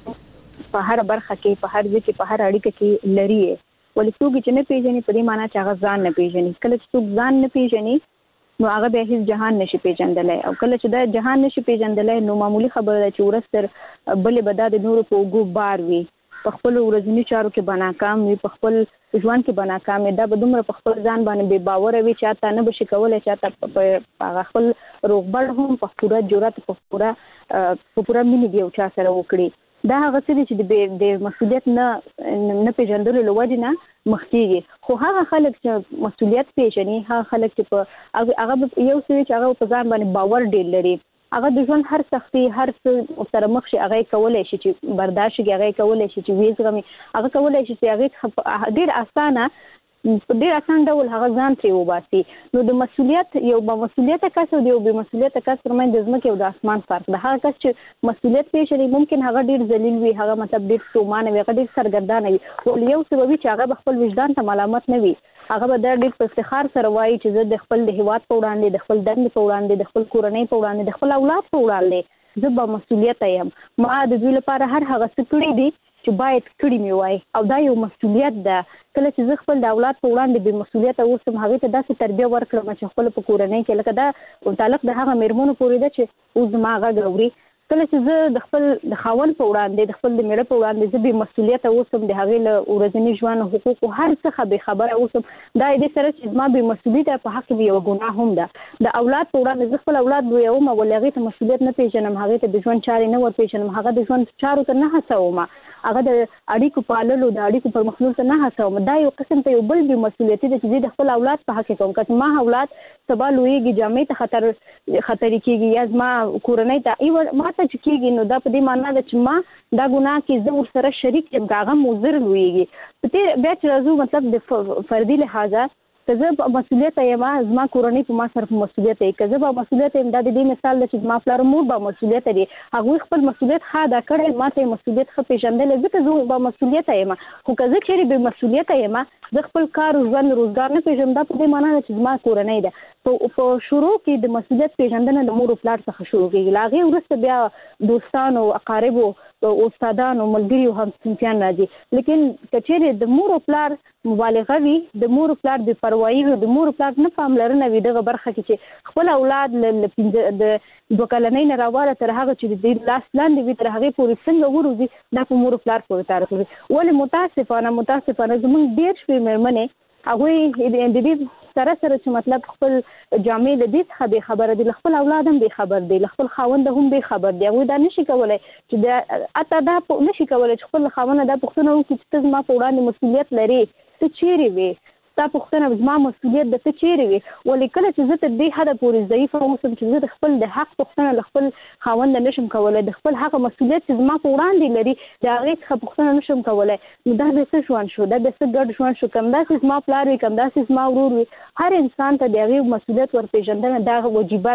په هر برخه کې، په هر ځای کې، په هر اړیکه کې لري. ولې څوک چې نه پیژني په دې معنی چې هغه ځان نه پیژني. کله چې څوک ځان نه پیژني نو هغه به هیڅ جهان نشي پیژندلای، او کله چې دا جهان نشي پیژندلای نو معمولی خبره ده چې ورستر بلې بداد نور په وګو بار وي، په خپل ورځنی چارو کې بناکام وي، په خپل ژوند کې بناکام وي. دا به دومره په خپل ځان باندې بے باور وي چې تا نه بشي کولای چې تا په خپل روغبړ هم په پوره جرأت په پوره په پوره مینه دی او چا سره وکړي. دا هغه څه چې د مسؤلیت نه نه پیژندلو لوړ نه مخکېږي. خو هغه خلک چې مسؤلیت پیژني، هغه خلک چې په هغه یو څه چې هغه په ځان باندې باور ډېر لري، هغه د ژوند هر سختي هر څه سره مخ شي هغه کولای شي چې برداشت کوي، هغه کولای شي چې ویزغمي، هغه کولای شي چې هغه ډېر اسانه په ډېر اسان ډول هغه ځان ترې وباسي. نو د مسؤلیت یو با مسؤلیت کس او یو بې مسؤلیت کس ترمنځ د ځمکې او د اسمان فرق ده. هغه کس چې مسؤلیت پیژني ممکن هغه ډېر ذلیل وي، هغه مطلب ډېر ستومانه وي، هغه ډېر سرګردانه وي، ولې یو څه وي چې هغه خپل وجدان ته ملامت نه وي، هغه به ډېر په افتخار سره وایي چې زه د خپل د هیواد په وړاندې، د خپل دند په وړاندې، د خپل کورنۍ په وړاندې، د خپل اولاد په وړاندې زه با مسؤلیت یم. ما د دوی لپاره هر هغه څه کړی دي چې باید کړی مې وای، او دا یو مسؤلیت ده. کله چې زه خپل د اولاد په وړاندې بې مسؤلیت اوسم، هغه ته داسې تربیه ورکړم چې خپل په کورنۍ کې لکه دا تعلق د هغه میرمنو پورې ده چې اوس زما غږ اوري. کله چې زه د خپل د خاوند په وړاندې، د خپل د میړه په وړاندې زه بې مسؤلیت اوسم، د هغې له ورځني ژوند حقوقو هر څخه بې خبره اوسم، دا دې سره چې زما بې مسؤلیت په حق کې یو ګناه هم ده. د اولاد په وړاندې زه خپل اولاد لویوم، ولې هغې ته مسؤلیت نه پیژنم، هغې ته د ژوند چارې نه ور پیژنم، هغه د ژوند چارو ته نه هڅوم، هغه د اړیکو پاللو د اړیکو پر مخلول ته نه هڅوم. دا یو قسم ته یو بل بې مسؤلیتي ده چې زه د خپل اولاد په حق کې کوم. که ما اولاد سبا لویږي جامې ته خطر خطرې کېږي یا زما کورنۍ ته ایو ما ته چې کېږي، نو دا په دې معنا ده چې ما دا ګناه کې زه ورسره شریک یم، هغه مضر لویږي. په دې بیا چې راځو مطلب د فردي لحاظه که زه په مسؤلیت یم، زما کورنۍ په ما سره په مسؤلیت یې، که زه په مسؤلیت یم، دا د دې مثال ده چې زما پلار مور به مسؤلیت لري، هغوی خپل مسؤلیت ښه ادا کړی، ما ته یې مسؤلیت ښه پېژندلی، ځکه زه به مسؤلیت یم. خو که زه چېرې بې مسؤلیت یم، زه خپل کار ژوند روزګار نه پېژنم، دا په دې معنا ده چې زما کورنۍ ده. په شروع کې د مسؤلیت پېژندنه د مور او پلار څخه شروع کېږي، له هغې وروسته بیا دوستانو، اقاربو، استادانو، ملګري او همصنفیان راځي. لیکن که چېرې د مور او پلار مبالغه وي، د مور او پلار بې پروایي وي، د مور او پلار نه پاملرنه وي دغه برخه کې چې خپل اولاد له د دوه کلنۍ نه راواله تر هغه چې د لاس لاندې وي تر هغې پورې څنګه وروځي، دا په مور او پلار پورې تعلق لري. ولې متاسفانه متاسفانه زموږ ډېر شمېر مېرمنې هغوی د دې سره سره چې مطلب خپل جامې له دې څخه بې خبره دي، له خپل اولاد هم بې خبر دي، له خپل خاوند هم بې خبر دي. هغوی دا نشي کولی چې د حتی دا نشي کولی چې خپل خاوند دا پوښتنه وکړي چې ته زما په وړاندې مسؤلیت لرې، ته چیرې وې، ستا پوښتنه زما مسؤلیت ده، ته چیرې وې. ولې کله چې زه تر دې حده پورې ضعیفه اوسم چې زه د خپل د حق پوښتنه له خپل خاوند نشم کولی، د خپل هغه مسؤلیت چې زما په وړاندې لري د هغې څخه پوښتنه نشم کولی، نو دا بیا څه ژوند شو، دا بیا څه ګډ ژوند شو. کم داسې زما پلار وي، کم داسې زما ورور وي، هر انسان ته د هغې مسؤلیت ورپېژندنه دا وجیبه ده.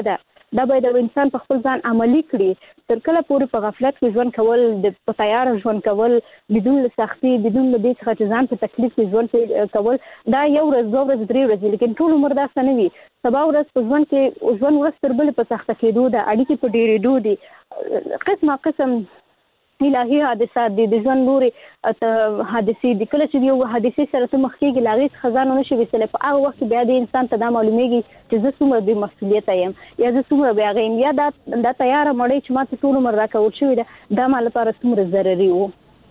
دا باید انسان په خپل ځان عملی کړي. تر کله پورې په غفلت کې ژوند کول، د په تیار ژوند کول بدون سختي، بدون د دې څخه چې ځان په تکلیف کې ژوند کول، دا یو ورځ دوه ورځې درې ورځې، لیکن ټول عمر دا څه نه وي. سبا ورځ په ژوند کې ژوند ورځ تر بلې په سخته کېدو ده، اړیکې په ډېرېدو دي، قسمه قسم الهي حادثات دي، د ژوند نورې حادثې دي. کله چې یو حادثې سره ته مخ کېږي له هغې څخه ځان ونه شي ویستلی، په هغه وخت کې بیا د انسان ته دا معلومیږي چې زه څومره بې مسؤلیته یم یا زه څومره بې هغه یم، یا دا دا تیاره مړۍ چې ما ته ټول عمر راکول شوې ده دا ما لپاره څومره ضرري و.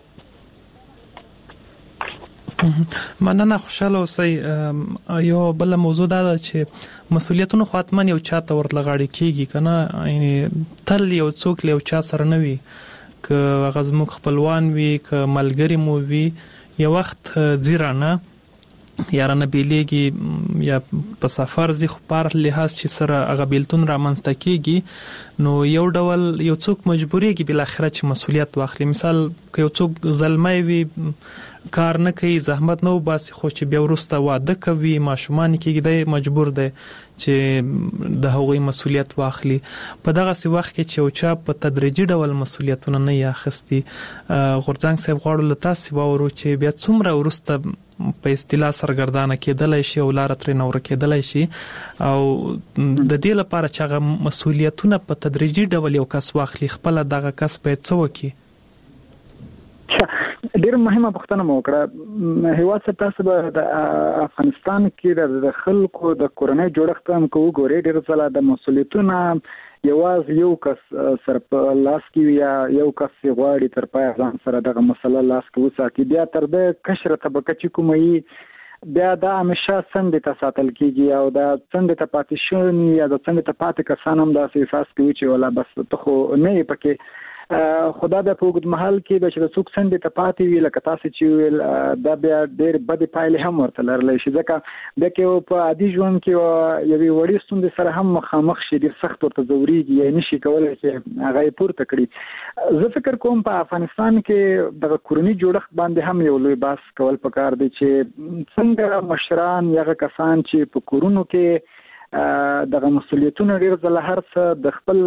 مننه، خوشاله اوسئ. یو بل موضوع دا ده چې مسؤلیتونو خو حتماً یو چا ته ورلغاړې کېږي که نه، یعنې تل یو څوک له یو چا سره نه وي، که هغه زموږ خپلوان وي، که ملګري مو وي، یو وخت ځي رانه یا رانه بیلیږي یا په سفر ځي، خو په هر لحاظ چې سره هغه بیلتون رامنځته کېږي نو یو ډول یو څوک مجبورېږي بالاخره چې مسؤلیت واخلي. مثال که یو څوک زلمی وي، کار نه کوي، زحمت نه وباسي، خو چې بیا وروسته واده کوي، ماشومان کېږي، دی مجبور دی چې د هغوی مسؤلیت واخلي. په دغسې وخت کې چې یو چا په تدریجي ډول مسؤلیتونه نه یې اخیستي، غورځنګ صاحب غواړو له تاسې واورو چې بیا څومره وروسته په اصطلاح سرګردانه کېدلی شي او لاره ترې نه ورکېدلی شي، او د دې لپاره چې هغه مسؤلیتونه په تدریجي ډول یو کس واخلي، خپله دغه کس باید څه وکړي؟ ډېر مهمه پوښتنه مو وکړه. هیواد صاحب، تاسو به د افغانستان کې د خلکو د کورنۍ جوړښت هم که وګورئ، ډېر ځله د مسؤلیتونه یوازې یو کس سره په لاس کې وي یا یو کس یې غواړي تر پایه ځان سره دغه مسله لاس کې وساتي، بیا تر د کشره طبقه چې کومه وي بیا دا همیشه څنډې ته ساتل کېږي، او دا څنډې ته پاتې شوي یا د څنډې ته پاتې کسان هم داسې احساس کوي چې ولا بس ته خو نه یې پکې. خدا د په اوږد مهال کې به چې د څوک څنډې ته پاتې وي، لکه تاسو چې ویل، دا بیا ډېر بدې پایلې هم ورته لرلی شي، ځکه بیا کې په عادي ژوند کې یوې وړې ستونزې سره هم مخامخ شي، ډېر سخت ورته ځورېږي یا نه شي کولی چې هغه یې پورته کړي. زه فکر کوم په افغانستان کې دغه کورني جوړښت باندې هم یو لوی بحث کول پکار دی چې څنګه مشران یا هغه کسان چې په کورونو کې دغه مسؤلیتونه ډېر ځله هر څه د خپل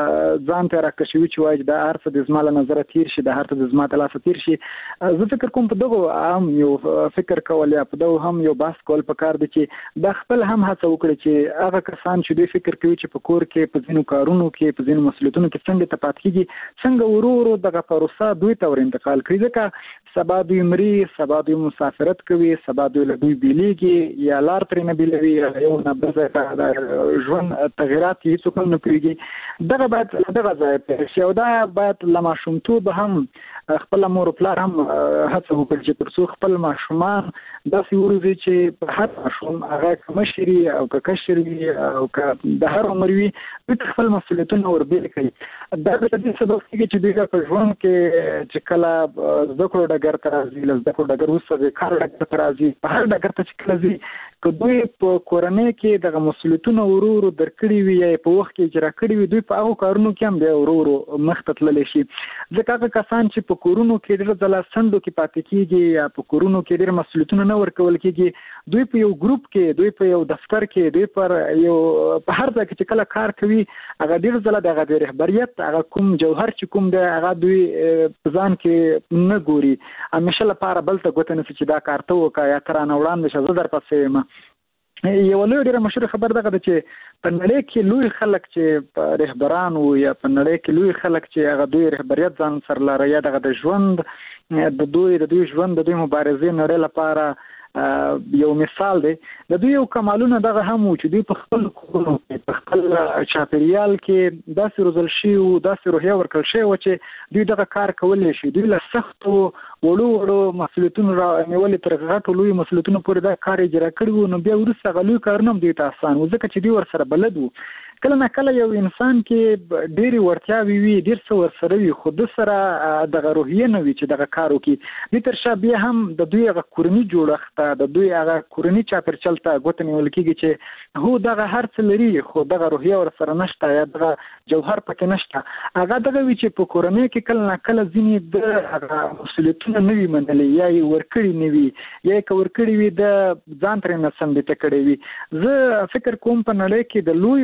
ځان ته راکشوي چې وایي دا هر څه د زما له نظره تیر شي، دا هر څه د زما ته لاسه تیر شي. زه فکر کوم په دغو هم یو فکر کول یا په دغو هم یو بحث کول پکار دی چې دا خپل هم هڅه وکړي چې هغه کسان چې دوی فکر کوي چې په کور کې په ځینو کارونو کې په ځینو مسؤلیتونو کې څنګه ته پاتې کېږي، څنګه ورو ورو دغه پروسه دوی ته ور انتقال کړي، ځکه سبا دوی مري، سبا دوی مسافرت کوي، سبا دوی له دوی بیلیږي یا لار ترې نه بیلوي، یو نه بل ځای د ژوند تغیرات هیڅ کوم نه پوهېږي. دغه باید دغه ځای پېښ شي، او دا باید له ماشومتوب هم خپل مور او پلار هم هڅه وکړي چې تر څو خپل ماشومان داسې وروزي چې په هر ماشوم هغه که مشر وي او که کشر وي او که د هر عمر وي، دوی ته خپل مسؤلیتونه وربېل کړي. دا د دې سبب کېږي چې دوی په ژوند کې چې کله زده کړو ډګر ته راځي، له زده کړو ډګر وروسته د کار ډګر ته راځي، په هر ډګر ته چې کله ځي، که دوی په کورنۍ کې دغه مسؤلیتونه ورو ورو درکړي وي یا په وخت کې اجرا کړي وي، دوی په هغو کارونو کې هم بیا ورو ورو مخ ته تللی شي. ځکه هغه کسان چې په کورونو کې ډېر ځله څنډو کې پاتې کېږي یا په کورونو کې ډېر مسؤلیتونه نه ورکول کېږي، دوی په یو ګروپ کې، دوی په یو دفتر کې، دوی پر یو په هر ځای کې چې کله کار کوي، هغه ډېر ځله د هغه د رهبریت هغه کوم جوهر چې کوم دی هغه دوی په ځان کې نه ګوري، همیشه لپاره بل ته ګوته نیسي چې دا کار ته وکړه یا ته رانه وړاندې شه، زه درپسې یم. یو لوی ډېره مشهوره خبر دغه ده چې په نړۍ کې لوی خلک چې رهبران وو یا په نړۍ کې لوی خلک چې هغه دوی رهبریت ځان سره لري یا دغه د ژوند د دوی د دوی ژوند د دوی مبارزې نړۍ لپاره یو مثال دی. د دوی یو کمالونه دغه هم وو چې دوی په خپل کورونو کې په خپل چاپېریال کې داسې روزل شوي وو، داسې روحیه ورکړل شوې وه چې دوی دغه کار کولی شي. دوی له سختو وړو وړو مسؤلیتونو را نیولې تر غټو لویو مسؤلیتونو پورې دا کار اجرا کړی وو، نو بیا وروسته هغه لوی کارونه هم دوی ته اسان وو، ځکه چې دوی ورسره بلد وو. کله نه کله یو انسان کې ډېرې وړتیاوې وي، ډېر څه ورسره وي، خو ده سره دغه روحیه نه وي چې دغه کار وکړي. دوی تر شا بیا هم د دوی هغه کورني جوړښت ته، د دوی هغه کورني چاپېریال ته ګوته نیول کېږي چې هو دغه هر څه لري، خو دغه روحیه ورسره نشته یا دغه جوهر پکې نشته. هغه دغه وي چې په کورنۍ کې کله نه کله ځینې د هغه مسؤلیتونه نه وي منلي یا یې ورکړي نه وي یا یې که ورکړي وي د ځان ترې نه سمدې ته کړی وي. زه فکر کوم په نړۍ کې د لویو او وړو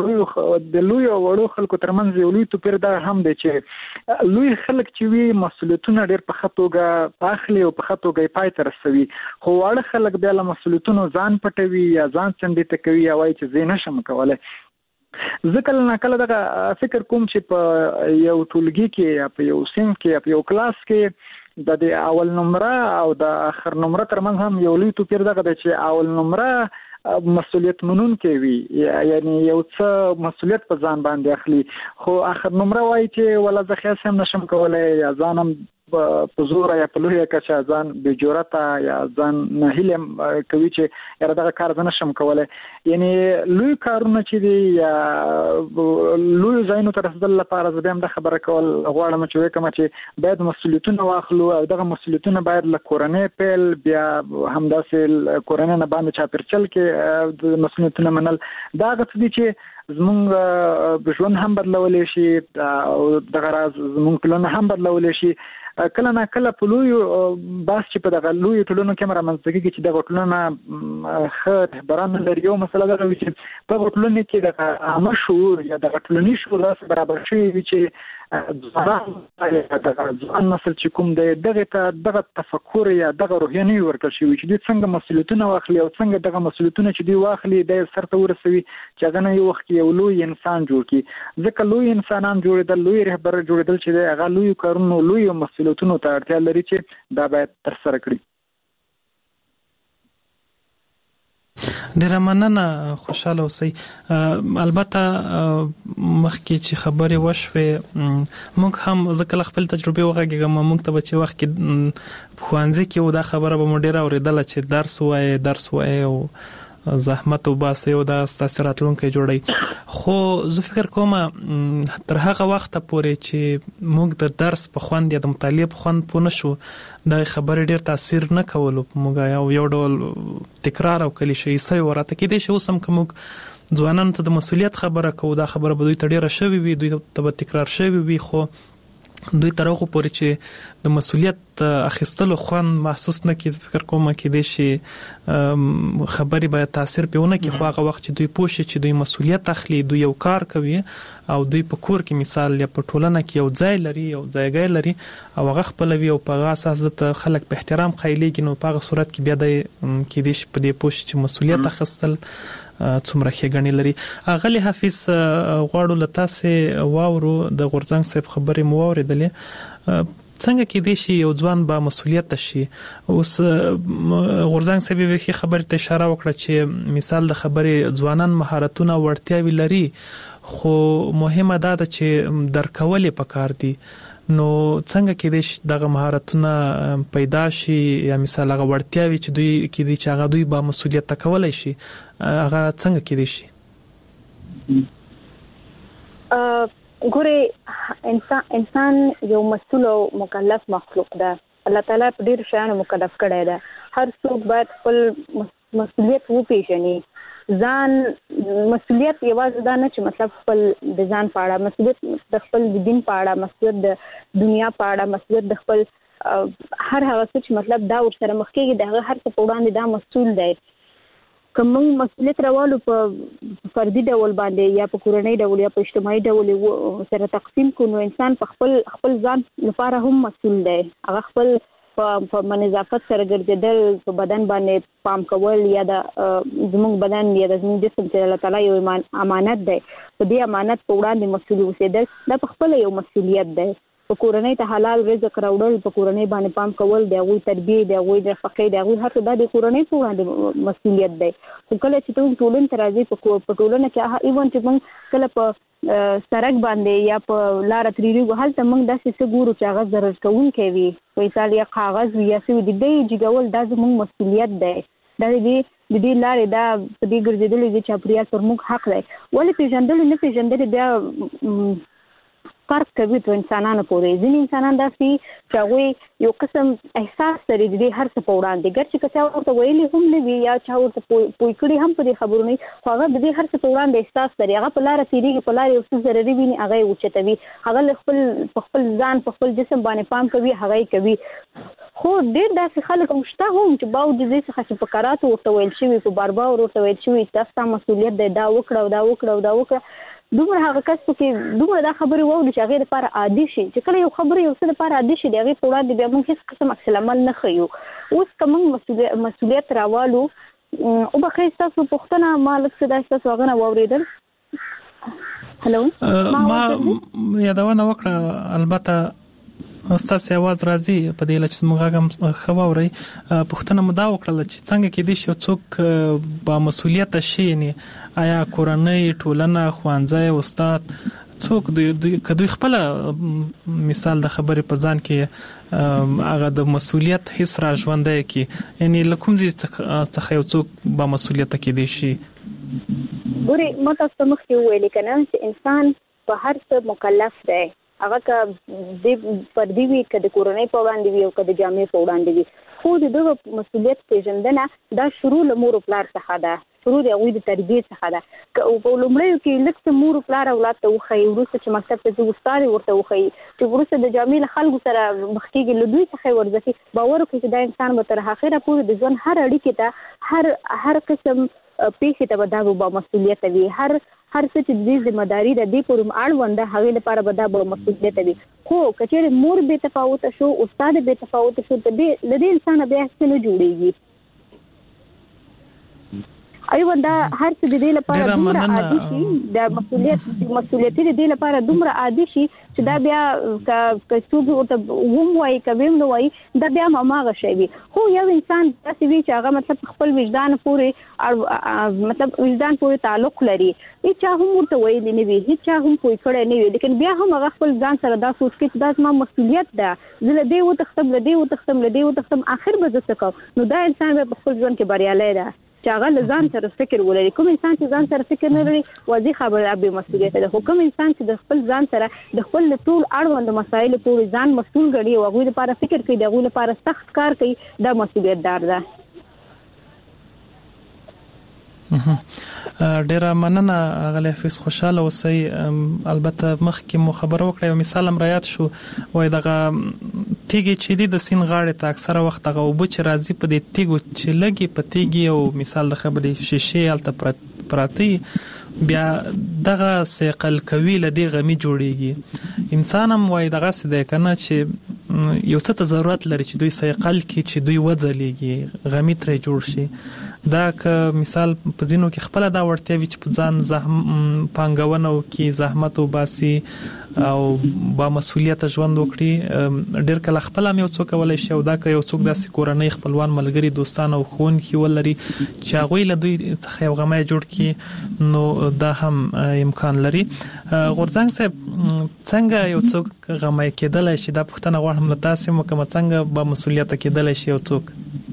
لوی د لوی او وړو خلکو ترمنځ یو لوی توپیر دا هم دی چې لوی خلک چې وي مسؤلیتونه ډېر په خطوګه اخلي او په خطوګه پای ته رسوي، خو واړه خلک بیا له مسؤلیتونو ځان پټوي یا ځان څنډې ته کوي یا وایي چې زه نشم کولی. زه کله نه کله دغه فکر کوم چې په یو ټولګي کې یا په یو صنف کې یا په یو کلاس کې د د اول نمره او د اخر نمره ترمنځ هم یو لوی توپیر دغه دی چې اول نمره مسؤلیت منونکی وي، یعنی یو څه مسؤلیت په ځان باندې اخلي، خو اخر نمره وایي چې ولا زه خیاس هم نشم کولی یا ځان هم په زور یا په لوی کچه ځان بې جرأته یا ځان ناهیلی کوي چې یاره دغه کار زه نشم کولی. یعنی لوی کارونه چې دي یا لوی ځایونو ته رسېدل لپاره زه بیا هم دا خبره کول غواړم چې وایي کومه چې باید مسؤلیتونه واخلو او دغه مسؤلیتونه باید له کورنۍ پیل بیا همداسې کورنۍ نه باندې چاپېرچل کې د مسؤلیتونه منل دا هغه څه دي چې زمونږ ژوند هم بدلولی شي او دغه راز زمونږ ټولنه هم بدلولی شي. کله نه کله په لویو بحث چې په دغه لویو ټولنو کې رامنځته کېږي چې دغه ټولنه ښه رهبران نه لري. یو مسله دا وي چې په دغه ټولنې کې دغه عامه شعور یا دغه ټولنیز شعور داسې برابر شوی وي چې ځوانان دغه ځوان نسل چې کوم دی دغه ته دغه تفکر یا دغه روحیه نه وي ورکړل شوي چې دوی څنګه مسؤلیتونه واخلي او څنګه دغه مسؤلیتونه چې دوی واخلي دی سرته ورسوي چې هغه نه یو وخت کې یو لوی انسان جوړ کړي. ځکه لوی انسانان جوړېدل، لوی رهبر جوړېدل چې دی هغه لویو کارونو لویو مسؤلیتونو ته اړتیا لري چې دا باید ترسره کړي. ډیره مننه، خوشاله اوسئ. البته مخکې چې خبرې وشوې موږ هم ځکه خپل تجربه وغږیږم، موږ ته چې وخت کې ښوونځي کې و دا خبره به مو ډیره اوریدله چې درس وایي درس وایي او زحمت وباسي او دا ستاسو راتلونکي جوړي. خو زه فکر کوم تر هغه وخت پورې چې موږ د درس په خوند یا د مطالعې په خوند پوه نشو دا خبرې ډیر تاثیر نه کولو په موږ یو یو ډول تکرار او کلیشې سوي ورته کې دي چې اوسم کوم ځوانان ته د مسولیت خبره کوو دا خبره به دوی ته ډیره شوي وي، دوی ته به تکرار شوي وي، خو دوی تر هغه پورې چې د مسولیت اخیستلو خوند محسوس نه کړي فکر کوم کې دي چې خبرې باید تاثیر پیونه کې، خو هغه وخت چې دوی پوه شي چې دوی مسولیت اخلي، دوی یو کار کوي او دوی په کور کې مثال یا په ټولنه کې یو ځای لري یو ځایګی لري او هغه خپلوي او په هغه اساس ته خلک په احترام خایلیږي، نو په هغه صورت کې بیا د کې دي په دې پوه شي چې مسولیت اخیستل څومره ښېګڼې لري. غلی حافظ غواړو له تاسې واورو د غورځنګ صاحب خبرې مو واورېدلې، څنګه کېدای شي یو ځوان با مسؤلیت شي؟ اوس غورځنګ صاحب یې ښې خبرې ته اشاره وکړه چې مثال د خبرې ځوانان مهارتونه وړتیاوې لري، خو مهمه دا ده چې درکول یې پکار دي. نو څنګه کېدای شي دغه مهارتونه پیدا شي یا مثال هغه وړتیاوې چې دوی کېدای چې هغه دوی با مسؤلیت کولی شي هغه څنګه کېدای شي؟ ګورې انسان انسان یو مسؤل او مکلف مخلوق ده. الله تعالی په ډېرو شیانو مکلف کړی ده. هر څوک باید خپل مسؤلیت وپېژني. ځان مسؤلیت یوازې دا نه چې مطلب خپل د ځان په اړه، مسؤلیت د خپل د دین په اړه، مسؤلیت د دنیا په اړه، مسؤلیت د خپل هر هغه څه چې مطلب دا ورسره مخ کېږي د هغه هر څه په وړاندې دا مسؤل دی. که موږ مسؤلیت راوالو په فردي ډول باندې یا په کورنۍ ډول یا په اجتماعي ډول سره تقسیم کړو نو انسان په خپل خپل ځان لپاره هم مسؤل دی. هغه خپل په نظافت سره ګرځېدل، په بدن باندې پام کول یا د زموږ بدن یا د زموږ جسم چې الله تعالی یو امانت دی، په دې امانت په وړاندې مسؤل اوسېدل دا په خپله یو مسؤلیت دی. په کورنۍ ته حلال رزق راوړل، په کورنۍ باندې پام کول، د هغوی تربیې، د هغوی نفقې، د هغوی هر څه دا د کورنۍ په وړاندې مسؤلیت دی. خو کله چې ته ټولنې ته راځې په ټولنه کې ایون چې موږ کله په سړک باندې یا په لاره تېرېږو هلته موږ داسې څه ګورو چې هغه ضرر کوونکی وي، په مثال یا کاغذ وي یا څه وي، د دې جګول دا زموږ مسؤلیت دی. دا د دې د دې لارې دا په دې ګرځېدلې دي چاپېریال پر موږ حق دی. ولې پېژندلې نه پېژندلې بیا فرق کوي په انسانانو پورې. ځینې انسانان داسې چې هغوی یو قسم احساس لري د دې هر څه په وړاندې، ګر چې که چا ورته ویلي هم نه وي یا چا ورته پوه کړي هم په دې خبرو نه وي، خو هغه د دې هر څه په وړاندې احساس لري. هغه په لاره تېرېږي، په لاره یو څه ضرري ویني هغه یې اوچتوي، هغه له خپل په خپل ځان په خپل جسم باندې پام کوي، هغه یې کوي. خو ډېر داسې خلک هم شته هم چې باوجود دې څخه چې په کراتو ورته ویل شوي په باربار ورته ویل شوي تاسو ته مسؤلیت دی دا وکړه او دا وکړه او دا وکړه دومره هغه کس کې دومره دا خبرې واوري چې هغې دپاره عادي شي چې کله یو خبره یو څه دپاره عادي شي د هغې په وړاندې بیا موږ هېڅ قسم عکس العمل نه ښیو. اوس که موږ مسؤلیت راوالو وبخښئ ستاسو پوښتنه ما لږ څه داسې ستاسو هغه نه واورېدل. هلو ما یادونه وکړه البته ستاسو आवाज راځي په دې لچ موږ هم خبري پښتنه مدا وکړه چې څنګه کې دي شو څوک با مسؤلیت شي نه آیا کورنۍ ټولنه خوانځي استاد څوک دوی کدوې خپل مثال د خبرې په ځان کې هغه د مسؤلیت حس را ژوندې کې یعنی لکم زی څخه یو څوک با مسؤلیت کې دي شي. ګوري متاسو مخکې ویل کنه چې انسان په هر څه مکلف دی هغه که د پردي وي که د کورنۍ په وړاندې وي او که د جامعې په وړاندې وي خو د دغه مسؤلیت پیژندنه دا شروع له مور او پلار څخه ده شروع د هغوی د تربیې څخه ده که په لومړیو کې لږ څه مور او پلار اولاد ته وښایي وروسته چې مکتب ته ځي استاد ورته وښایي چې وروسته د جامعې له خلکو سره مخ کېږي له دوی څخه یې ورزده کړي باور وکړي چې دا انسان به تر اخره پورې د ژوند هر اړیکې ته هر هر قسم پیښې ته به دا به مسؤلیت وي هر هر څه چې د ذمہ داری د دې پورم اړوند هغه لپاره به دا به مسؤلیت وي. خو کچېره مور به تفاوت شو استاد به تفاوت شو ته د دې انسان بیا څه نه جوړيږي. ایو دا هر څه د دې لپاره دومره عادي شي د مسؤلیت مسؤلیت د دې لپاره دومره عادي شي چې دا بیا که څوک ورته ووم وایي کوم نو وایي دا بیا ماغه شي وي. خو یو انسان داسې وي چې هغه مطلب خپل وجدان پورې مطلب وجدان پورې تعلق لري هیڅ هم ورته ویل نه وي هیڅ هم کوئی کړی نه وي لیکن بیا هم هغه خپل ځان سره دا سوچ کوي چې دا زما مسؤلیت ده زه له دې وتښتم له دې وتښتم له دې وتښتم اخر به زه څه کوم نو دا انسان به خپل ژوند کې بریالی ده چې هغه له ځان سره فکر ولري. کوم انسان چې ځان سره فکر نه لري واضح خبره به مسؤلیت ده. خو کوم انسان چې د خپل ځان سره د خپل ټول اړوند مسایل پورې ځان مسؤل ګڼي او هغوی لپاره فکر کوي د هغوی لپاره سخت کار کوي دا مسؤلیت دار ده. ډیره مننه غلی حفیظ خوشاله اوسئ. البته مخکې مو خبر وکړه یو مثال هم رایاد شو وای دغه تیږي چې د سین غاړې ته اکثره وخت دغه وبو چې راځي په دې تیګو چې لګي په تیګي او مثال د خبرې شیشه الته پراتی بیا دغه سیقل کوي لدی غمی جوړیږي. انسان هم وای دغه سده کنه چې یو څه ته ضرورت لري چې دوی سیقل کی چې دوی وځلېږي غمی ترې جوړ شي. دا که مثال په ځینو کې خپل دا ورته وی چې په ځان زحمت پانګونه وکي زحمت وباسي او با مسؤلیت ژوند وکړي ډېر کله خپل هم یو څوک ولای شي او دا که یو څوک داسې کورنۍ خپلوان ملګری دوستان او خوونکي ولري چې هغوی له دوی څخه یو غمی جوړ کړي نو دا هم امکان لري. غورځنګ صاحب څنګه یو څوک غمی کېدلای شي دا پوښتنه غواړم له تاسو مو کوم څنګه با مسؤلیت کېدلای شي یو څوک؟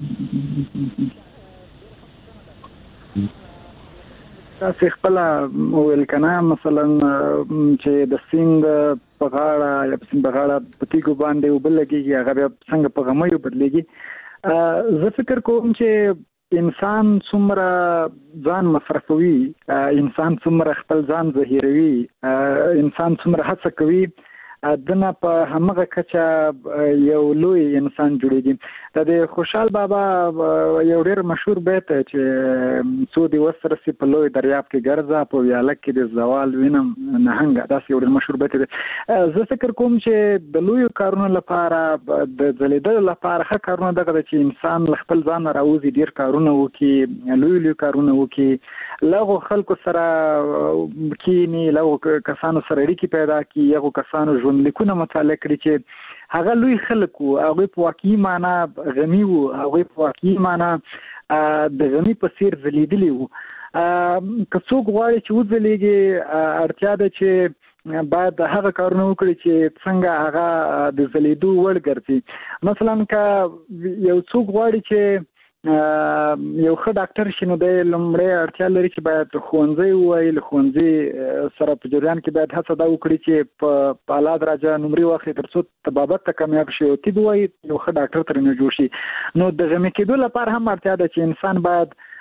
تاسو خپل ویل کنه مثلا چې د سیند په غاړه یا په سیند په غاړه په تیګو باندې وبلګي هغه بیا څنګه په غمیو بدلېږي. زه فکر کوم چې انسان څومره ځان مصرفوي انسان څومره خپل ځان ظاهروي انسان څومره هڅه کوي دنه په همغه کچه یو لوی انسان جوړیږي. د خوشحال بابا یو ډېر مشهور بیت چې څو دی وسره سی په لوی دریاب کې ګرځا په ویاله کې د زوال وینم نهنګ دا یو ډېر مشهور بیت دی. زه فکر کوم چې د لوی کارونو لپاره د ځلیدل لپاره ښه کارونه دغه چې انسان خپل ځان راوځي ډېر کارونه وکړي لوی لوی کارونه وکړي لغو خلکو سره کینی لغو کسانو سره اړیکې پیدا کړي یغو کسانو ژوند لیکونه مطالعه کړي چې هغه لوی خلک وو هغوی په واقعي معنا غمی وو هغوی په واقعي معنا د غمی په څیر ځلیدلي وو. که څوک غواړي چې وځلیږي اړتیا ده چې باید هغه کارونه وکړي چې څنګه هغه د ځلیدو وړ ګرځي. مثلا که یو څوک غواړي چې یو ښه ډاکټر شي نو د لومړی اړتیا لري چې باید ښوونځی ووایي له ښوونځي سره په جریان کې باید هڅه دا وکړي چې په اعلی درجه نمرې واخلي تر څو طبابت ته کامیاب شي او طب ووایي یو ښه ډاکټر ترېنه جوړ شي. نو د غمی کېدو لپاره هم اړتیا ده چې انسان باید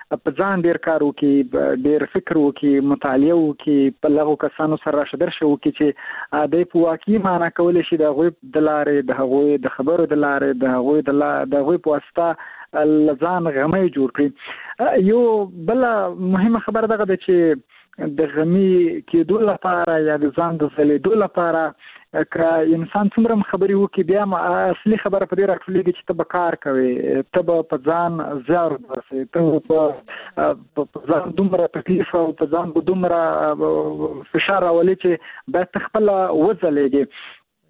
په ځان ډیر کار وکړي، ډیر فکر وکړي، مطالعه وکړي، په لغو کسانو سره راشدر شي وکړي چې د په واقعي معنا کولای شي د هغوی د لارې، د هغوی د خبرو د لارې، د هغوی د د هغوی په واسطه لزان غمي جوړ کړي. یو بل مهمه خبره دغه ده چې د غمي کېدو لپاره یا د ځان د ځلېدو لپاره که انسان څومره خبرې وکړي بیا اصلي خبره په دې راټولېږي چې ته به کار کوې، ته به په ځان زیار وباسې، ته په ځان دومره تکلیف او په ځان به دومره فشار راولي چې باید ته خپله وځلېږې.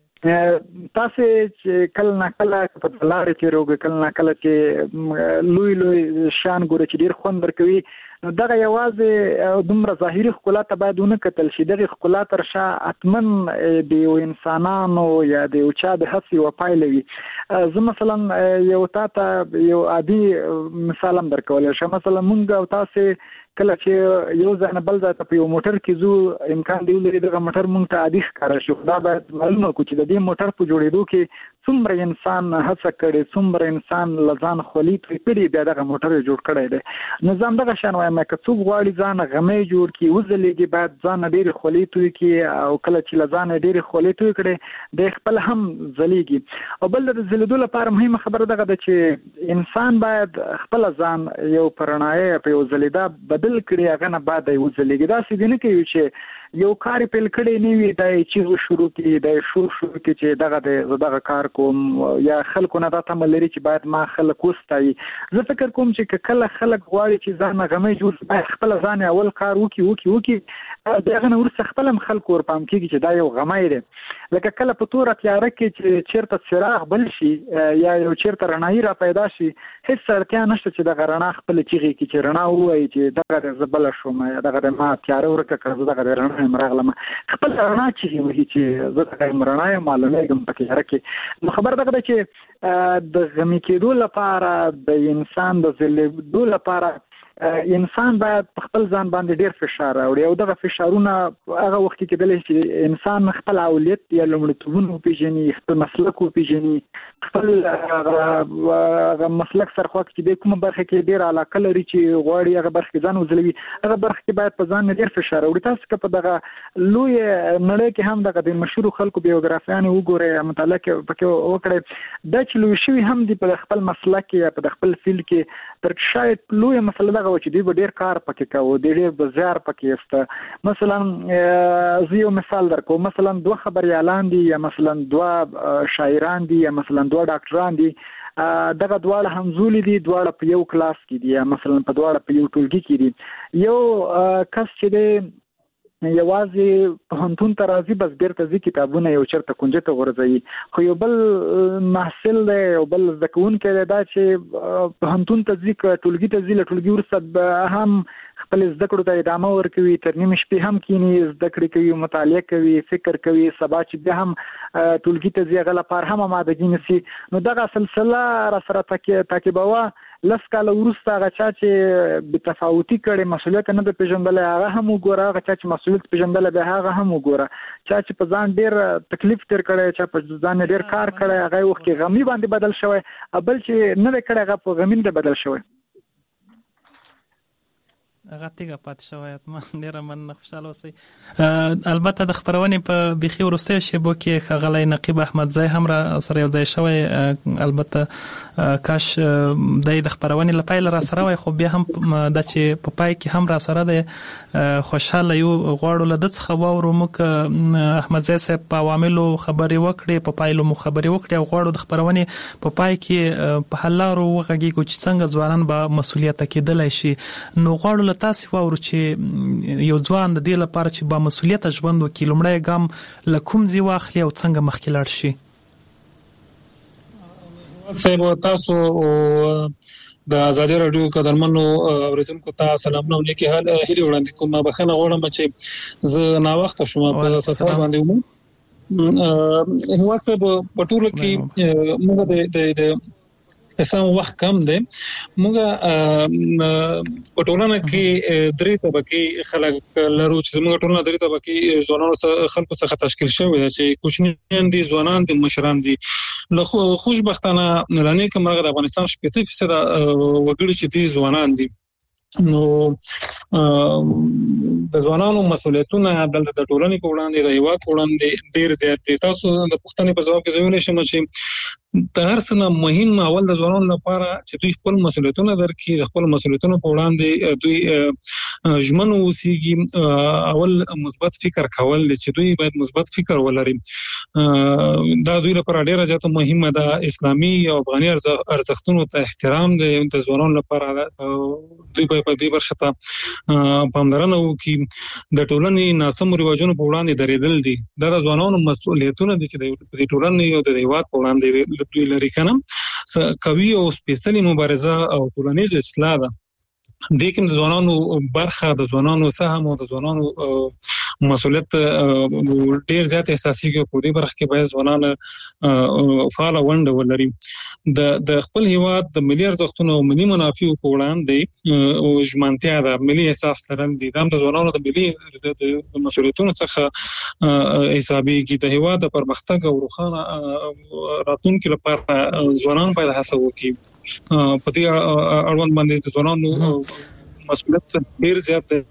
تاسو چې کله نه کله په لارې کې روغ کله نه کله چې لوی لوی شان ګوري چې ډیر خوند ورکوي، نو دغه یوازې دومره ظاهري ښکلا ته باید ونه کتل شي، دغه ښکلا تر شا حتمن د یو انسانانو یا د یو چا د هڅې یوه پایله وي. زه مثلا یو تا ته یو عادي مثال هم درکولی شم. مثلا مونږ او تاسې کله چې یو ځای نه بل ځای ته په یو موټر کې ځو، امکان دی ولري دغه موټر مونږ ته عادي ښکاره شي، خو دا باید معلومه کړو چې د دې موټر په جوړېدو کې څومره انسان هڅه کړې، څومره انسان له ځان خولي پرې کړي، بیا دغه موټر یې جوړ کړی دی. نو زه همدغه شان وایم که څوک غواړي ځان غمی جوړ کړي، وځلېږي، باید ځان ډېرې خولې توی کړي، او کله چې له ځانه ډېرې خولې توی کړي دی خپل هم ځلېږي. او بل د ځلېدو لپاره مهمه خبره دغه ده چې انسان باید خپل ځان یو په رڼایه په یو ځلېدا بدل کړي، هغه نه بعد یې وځلېږي. داسې دې نه کوي چې یو کار یې پیل کړی نه وي، دا یې چیغې شروع کړي، دا یې شور شروع کړي چې دغه دی زه دغه کار کوم، یا خلکو نه دا تمه لري چې باید ما خلک وستایي. زه فکر کوم چې که کله خلک غواړي چې ځان غمی جوړ کړي، باید خپله ځان یې اول کار وکړي وکړي وکړي د هغه نه وروسته خپله هم خلکو ورپام کېږي چې دا یو غمی دی. لکه کله په توره تیاره کې چې چېرته څراغ بل شي یا یو چېرته رڼایي را پیدا شي، هېڅ اړتیا نشته چې دغه رڼا خپله چیغې کړي چې رڼا ووایي چې دغه دی زه بله شوم، یا دغه دی ما تیاره ورکه کړه، زه دغه دی رڼا یم راغلم. خپل رڼا چیغې وهي چې زه دغه یم رڼا یم، معلومېږم په تیاره کې. نو خبره دغه ده چې د غمي کېدو لپاره، د انسان د ځلېدو لپاره انسان باید په خپل ځان باندې ډیر فشار راوړي، او دغه فشارونه هغه وخت کې کېدلی چې انسان خپل اولویت یا لومړیتوبونه وپېژني، خپل مسلک وپېژني، خپل هغه مسلک سرخوا چې دی کومه برخه کې ډېر علاقه لري چې غواړي هغه برخه کې ځان وځلوي، هغه برخه کې باید په ځان ډېر فشار راوړي. تاسو که په دغه لوی نړۍ کې هم دغه د مشهورو خلکو بیوګرافیانې وګورئ، مطالعه کې پکې وکړئ، دا چې لوی شوي هم دي په خپل مسلک کې یا په خپل فیلډ کې، تر شاید لویه مسله دغه و چې دوی به ډېر کار پکې کوو، ډېر به زیار پکې ایسته. مثلا زه یو مثال درکوم، مثلا دوه خبریالان دي، یا مثلا دوه شاعران دي، یا مثلا دوه ډاکټران دي، دغه دواړه همزولي دي، دواړه په یو کلاس کې دي، یا مثلا په دواړه په یو ټولګي کې دي. یو کس چې دی یوازې پوهنتون ته راځي، بس بیرته ځي کتابونه یو چېرته کونجې ته غورځوي، خو یو بل محصل دی، یو بل زده کوونکی دی دا چې پوهنتون ته ځي، که ټولګي ته ځي، له ټولګي وروسته هم خپل زده کړو ته ادامه ورکوي، تر نیمې شپې هم کینی زده کړې کوي، مطالعه کوي، فکر کوي، سبا چې بیا هم ټولګي ته ځي هغه لپاره هم آمادګي نیسي. نو دغه سلسله را سره تعقیبوه. لس کاله وروسته هغه چا چې بتفاوتي کړي، مسؤلیت نه د پېژندلی، هغه هم وګوره، هغه چا چې مسؤلیت پېژندلی بیا هغه هم وګوره. چا چې په ځان ډېر تکلیف تېر کړی، چا په ځان ډېر کار کړی، هغه وخت کې غمي باندې بدل شوی، بل چې نه دی کړی هغه په غمین دی بدل شوی. هغه تیګه پاتې شوی، حتما ډېره مننه، خوشحاله اوسئ. البته د خپرونې په بیخي وروستیو شیبو کې ښاغلی نقیب احمدزی هم را سره یو ځای شوی. البته کاش دی د خپرونې له پیله را سره وای، خو بیا هم دا چې په پای کې هم را سره دی، خوشحاله یو. غواړو له ده څخه واورو موږ احمدزی صاحب په عواملو خبرې وکړې، په پایلو مو خبرې وکړې، او غواړو د خپرونې په پای کې په حل لارو وغږېږو چې څنګه ځوانان به مسؤلیته کېدلی شي. نو غواړو له تاسې واورو چې یو ځوان د دې لپاره چې با مسؤلیته ژوند وکړي، لومړی ګام له کوم ځای واخلي او څنګه مخکې لاړ شي؟ صاحب تاسو د ازادي راډیو قدرمنو اوریدونکو ته سلامونه او نیکې هیلې وړاندې کوم. بخښنه غواړم چې زه ناوخته شوم په سفر باندې وم. هیواد صاحب په ټوله کې موږ د قسم وخت کم دی. موږ په ټولنه کې درې طبقې خلک لرو چې زموږ ټولنه درې طبقې ځوانانو خلکو څخه تشکیل شوې ده چې کوچنیان دي، ځوانان دي، مشران دي. له خوشبختانه لنې کوم هغه د افغانستان شپږ فیصد وګړي چې دي ځوانان دي. نو د ځوانانو مسولیتونه د ټولنې په وړاندې د هیواد په وړاندې ډیر زیات دي. تاسو د پوښتنې په ځواب کې ځواب نشم چې د هر څه نه مهم اول د ځوانانو لپاره چې دوی خپل مسولیتونه درکړي، د خپل مسولیتونو په وړاندې دوی ژمن اوسېږي. اول مثبت فکر کول دي چې دوی باید مثبت فکر ولري. دا دوی لپاره ډیره زیاته مهمه ده. اسلامي او افغاني ارزښتونو ته احترام دی د ځوانانو لپاره. دوی په دې برخه ته پاملرنه وکړي. د ټولنې ناسم رواجونو په وړاندې درېدل دي. دا د ځوانانو مسؤلیتونه دي چې د ټولنې او د هیواد په وړاندې دوی لري کنه قوي او سپیشلي مبارزه او ټولنیز اصلاح ده. د کوم د ځوانانو برخه د ځوانانو سهم او د ځوانانو مسؤلیت ډیر زیات احساسي کې په دې برخه کې باید ځوانان فعال ونډه ولري. د د خپل هیواد د ملي ارزښتونو او ملي منافعو په وړاندې او ژمنتیا ده، ملي احساس لرل دي. دا د ځوانانو د ملي د مسؤلیتونو څخه حسابيږي. د هیواد د پرمختګ او روښانه راتلونکي لپاره ځوانان باید هڅه وکړي. په دې اړوند باندې د ځوانانو مسؤلیت ډیر زیات دی.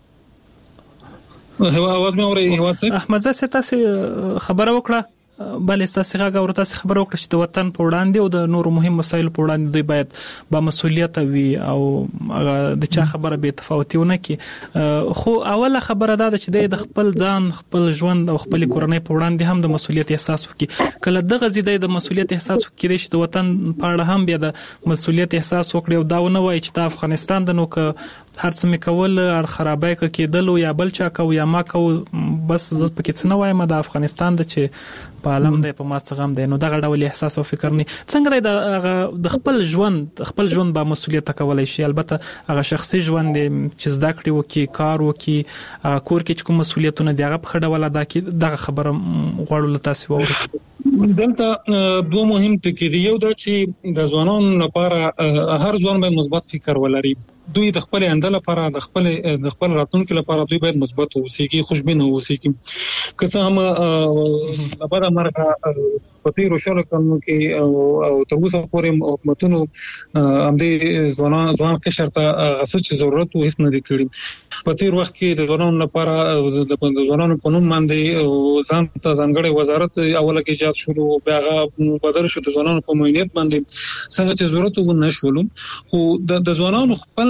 هوا आवाज مې اوري هوا څه احمد زه تاسو خبره وکړه بلې تاسو هغه ورته خبر وکړه چې د وطن په وړاندې او د نورو مهم مسایلو په وړاندې دوی باید با مسؤلیت وي او د چا خبره به تفاوتي ونه کی. خو اوله خبره ده چې د خپل ځان، خپل ژوند او خپل کورنۍ په وړاندې هم د مسؤلیت احساس وکړي. کله دغه زیاده د مسؤلیت احساس وکړي چې د وطن په اړه هم بیا د مسؤلیت احساس وکړي او دا ونه وایي چې د افغانستان د نو که هر څه مې کول هر خرابای کېدل یا بل چا کو یا ما کو بس زه پکې څه نه وایم د افغانستان د چې په عالم دی په ما څه غم دی. نو دغه ډول احساس او فکر نه څنګه د خپل ژوند خپل ژوند با مسؤلیت کولای شي. البته هغه شخصي ژوند چې زده کړی وکي، کار وکي، کور کې کوم مسؤلیتونه دی هغه په خړه ولا دا کې دغه خبره غواړو تاسو ووري. دلته دوه مهم ټکي دي. یو دا چې د ځوانانو لپاره هر ځوان باید مثبت فکر ولري. دوی د خپل انده لپاره د خپل د خپل راتلونکي لپاره دوی باید مثبت اوسېږي، خوشبینه اوسېږي. که څه هم لپاره مرګه په تیرو شلو کلونو کې او تر اوسه پورې حکومتونو همدې ځوانان ځوان قشر ته غوښتل چې ضرورت هیڅ نه دی کړی. په تیر وخت کې د ځوانانو لپاره د ځوانانو په نوم باندې ځان ته ځانګړی وزارت اوله کې ایجاد شو، بیا هغه بدل شو د ځوانانو په معینیت باندې څنګه چې ضرورت ونه شول. خو د ځوانانو خپل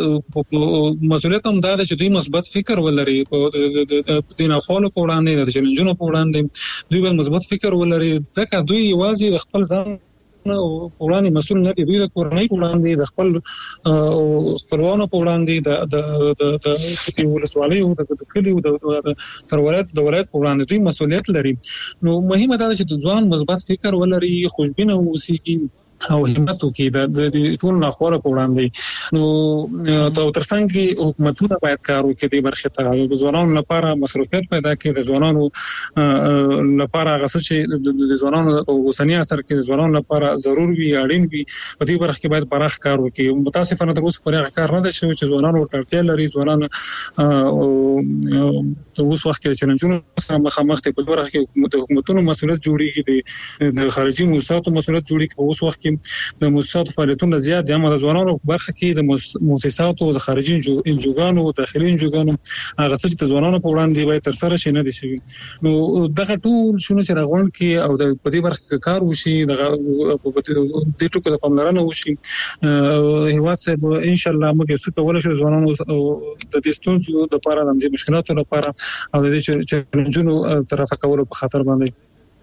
مسؤلیت هم دا چې دوی مثبت فکر ولري. په دې نه خپل په وړاندې د چیلنجونو په وړاندې دوی باید مثبت فکر ولري. ځکه دوی یوازې خپل ځان او وړاندې مسؤل نه دي. دوی د کورنۍ په وړاندې، د خپل خپلوانو په وړاندې، د د د د ولسوالۍ او د کلیو د تر ولایت د ولایت په وړاندې دوی مسؤلیت لري. نو مهمه ده چې د ځوان مثبت فکر ولري، خوشبینه اوسېږي او همت وکړي د ټول ناخوره په وړاندې. نو دا ترڅنګ کې حکومتونه باید کار وکړي د برخه ته د ځوانانو لپاره مصروفیت پیدا کړي، د ځوانانو لپاره غوښتل چې د ځوانانو اوسنی اثر کې د ځوانانو لپاره ضرور وي، اړین وي. په دې برخه کې باید پراخ کار وکړي. متاسفانه تر اوسه پورې کار نه دی شوی چې ځوانانو ورته اړتیا لري. ځوانان تر اوسه وخت کې چیلنجونو سره مخامخ دي. په برخه کې د حکومتونو مسؤلیت جوړیږي، د خارجي موسساتو مسؤلیت جوړیږي. په اوسه وخت د مؤسساتو فعالیتونه زیات دي، اما د ځوانانو برخه کې د مؤسساتو د خارجي انجوګانو او داخلي انجوګانو هغه څه چې د ځوانانو په وړاندې باید تر سره شي نه دي شوي. نو دغه ټول شنو چې راغون کې او د په دې برخه کې کار وشي، د دې ټکو د پاملرنه وشي، هیواد څخه ان شاء الله موږ څه کولای شو ځوانانو د دې ستونزو لپاره، د مشکلاتو لپاره او د دې چیلنجونو طرفه کولو په خاطر باندې.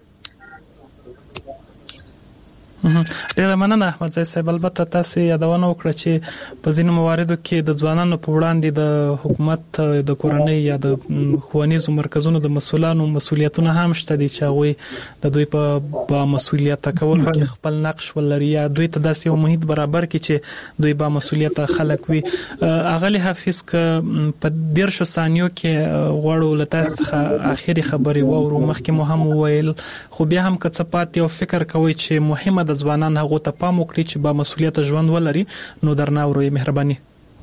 ډیره مننه احمد زای صاحب. البته تاسو یادونه وکړه چې په ځینو مواردو کې د ځوانانو په وړاندې د حکومت، د کورنۍ یا د ښوونیزو مرکزونو د مسولانو مسولیتونه هم شته دي چې هغه د دوی په با مسولیت کولو کې خپل نقش ولري یا دوی ته داسې یو محیط برابر کړي چې دوی با مسولیت خلک وي. اغلی حافظ ک په دیرشو ثانیو کې غواړو لته څخه اخیری خبري وورو. مخکې مو هم ویل خو بیا هم کڅپات یو فکر کوي چې مهمه ځوانان هغه ته پام وکړي چې با مسؤلیت ژوند ولري. نو درنه ورو مهرباني.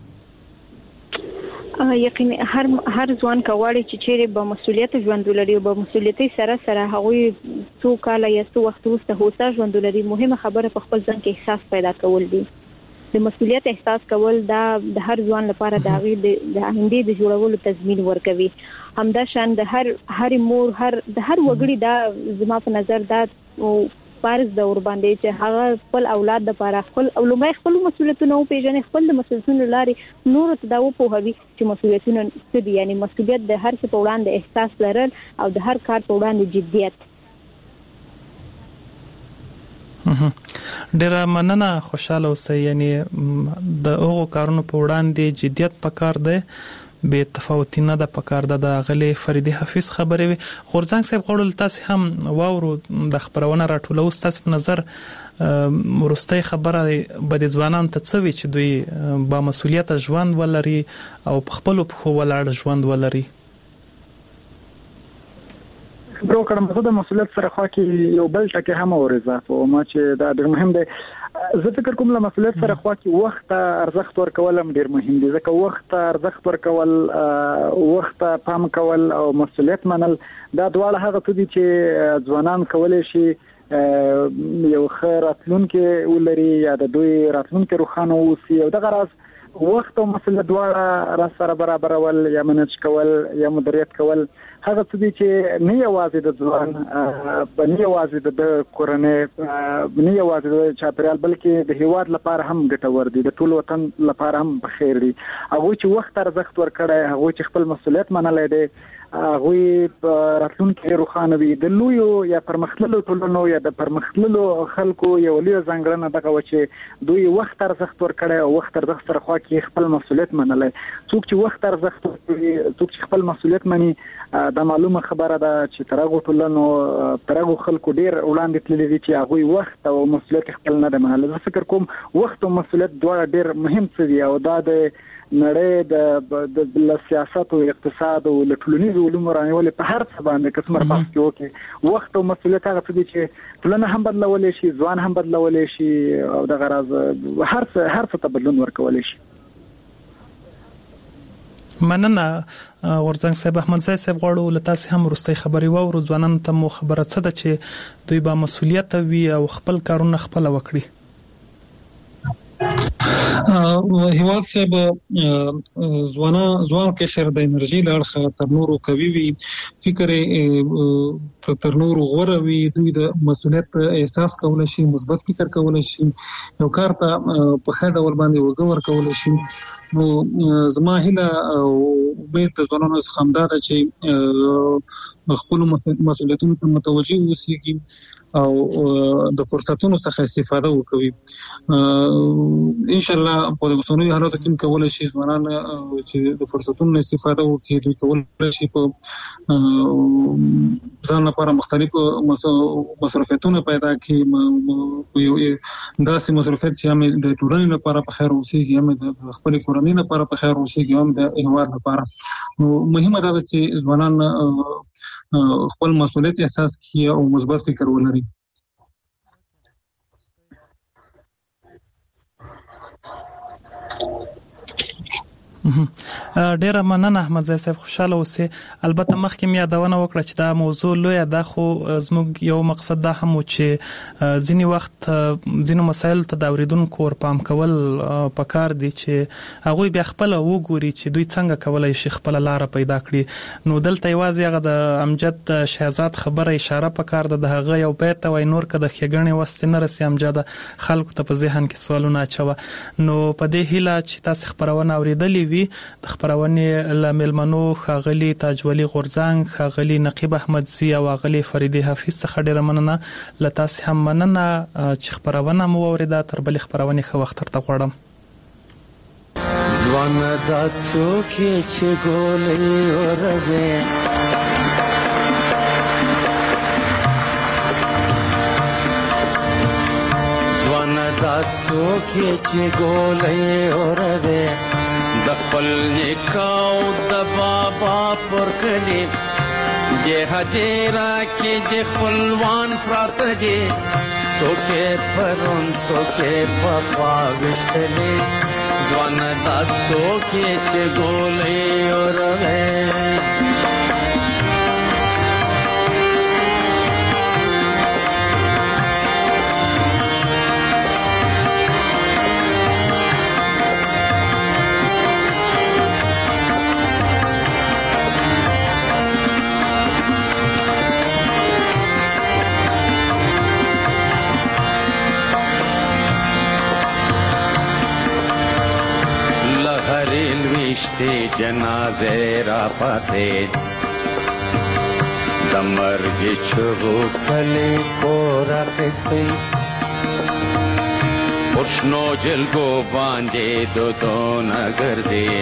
یقینا هر هر ځوان کواړي چې چیرې با مسؤلیت ژوند ولري او با مسؤلیت سره سره هغه څو کال یا څو وخت وروسته هوسا ژوند ولري. مهمه خبره په خپل ځان کې احساس پیدا کول دي. د مسؤلیت احساس کول دا د هر ځوان لپاره د هغه د آینده د جوړولو تضمین ورکوي. همدا شان د هر هر مور هر د هر وګړي دا زما په نظر دا فرض د ور باندې چې هغه خپل اولاد لپاره خپل اولمای خپل مسؤلیتونه او پیژنې خپل د مسؤلیتونو لاري نور ته دا وپوهوي چې مسؤلیتونه څه دي، یعنی مسؤلیت د هر څه په وړاندې احساس لرل او د هر کار په وړاندې جديت. ډیر مننه، خوشاله اوسئ. یعنی د هغو کارونو په وړاندې جديت پکار دی، به تفاوتی نه د پکار د غلي فریدي حفیظ خبرې وي. غورځنګ صاحب غوړل تاسو هم واورو د خبرونه راټولو، تاسو په نظر ورستۍ خبره به د ځوانانو ته څه وي چې دوی با مسؤلیت ژوند ولري او په خپل په ولاړ ژوند ولري؟ برو کړم زه د مسؤلیت سره خو کې یو بل ټکی هم ورزاف او ما چې دا ډېر مهم دی. زه فکر کوم له مسؤلیت سره خو کې وخت ارزښت ورکول هم ډېر مهم دی، ځکه وخت ارزښت ورکول، وخت پام کول او مسؤلیت منل دا دواړه هغه څه دي چې ځوانان کولای شي یو ښه راتلونکي ولري یا د دوی راتلونکي روښانه اوسي. او دغه راز وخت او مسؤلیت دواړه را سره برابرول یا منج کول یا مدیریت کول هغه څه دي چې نه یوازې د ځوان نه یوازې د کورنۍ نه یوازې د چاپیریال بلکې د هیواد لپاره هم ګټور دي، د ټول وطن لپاره هم بخیر دي. هغه چې وخت ارزښت ورکړي، هغه چې خپل مسؤلیت منلای دي، هغه راتلونکي روښانه وي. د لویو یا پرمختللو ټولنو یا د پرمختللو خلکو یو لوی ځانګړنه دغه و چې دوی وخت ارزښت ورکړي او وخت ارزښت سره خو کې خپل مسؤلیت منلای. څوک چې وخت ارزښت ورکړي، څوک چې خپل مسؤلیت مني، دا معلومه خبره ده چې ترغو ټولنو ترغو خلکو ډیر وړاندې تللي دي چې هغه وخت او مسؤلیت خپل نه ده منل. زه فکر کوم وخت او مسؤلیت دواړه ډیر مهم څه دي او دا د نړۍ د سیاست او اقتصاد او ټولنیزو علومو رانیول په هر څه باندې قسمه پاس کې وکي. وخت او مسؤلیت هغه څه دي چې ټولنه هم بدلولای شي، ځوان هم بدلولای شي او د غرض هر څه هر څه ته بدلون ورکولای شي. مننه غورځنګ صاحب. احمد زای صاحب غواړو له تاسو هم ورستۍ خبرې واورو. ځوانانو ته مو خبره څه ده چې دوی با مسؤلیت وي او خپل کارونه خپل وکړي؟ هیواد صاحب ځوانا ځوان کشر د انرژي لړخه تر نورو کوي وي، فکر تر نورو غوره وي، دوی د مسؤلیت احساس کولای شي، مثبت فکر کولای شي، یو کار ته په ښه ډول باندې وګور کولای شي. نو زما هیله او امید د ځوانانو څخه همدا ده چې خپل مسؤلیتونو ته متوجه اوسېږي او د فرصتونو څخه استفاده وکړي. ان شاء الله په اوسنیو حالاتو کې کولای شي ځوانان چې د فرصتونو استفاده وکړي، دوی کولای شي په ځان لپاره مختلف مصرفیتونه پیدا کړي، داسې مصرفیت چې هم د ټولنې لپاره په خیر اوسېږي، هم د خپل کورنۍ لپاره په خیر اوسېږي، هم د هیواد لپاره. نو مهمه ده چې ځوانان خپل مسؤلیت احساس کړي او مثبت فکر ولري. ډیره مننه احمد زای صاحب، خوشاله اوسئ. البته مخکې مې یادونه وکړه چې دا موضوع لوی ده، خو زموږ یو مقصد دا هم و چې ځینی وخت ځینو مسایل ته د اوریدونکو ور پام کول پکار دي چې هغه بیا خپل وګوري چې دوی څنګه کولای شي خپل لار پیدا کړي. نو دلته یوازې هغه د امجد شهزاد خبره اشاره پکار ده، د هغه یو بیت وای نور کده خېګنې وست نه رسي امجد خلکو ته په ذهن کې سوالونه اچوه. نو په دې هیله چې تاسو خبرونه اوریدلې وي، د خبرونې لاملمنو خاغلی تاجولی غورځنګ، خاغلی نقیب احمدزی او خاغلی فریدی حفیظ څخه ډیره مننه. له تاسو هم مننه چې خبرونه مو اوریدا. تر بل خبرونه خو وخت ترته غواړم. ځوان د څوک چې ګولې اوربه ځوان د څوک چې ګولې اوربه د خپل نکاو د بابا پر کلی د هدیرا کې د خپلوان پراته دي، څوک پرون څوک په خوا وشتلې ځوان دا څوک چې ګولې اوربه. فرشتي جنازه را پاتې د مرګ چغو کلی کور اخیستی پرشنو جلگو باندې دودونه ګرځي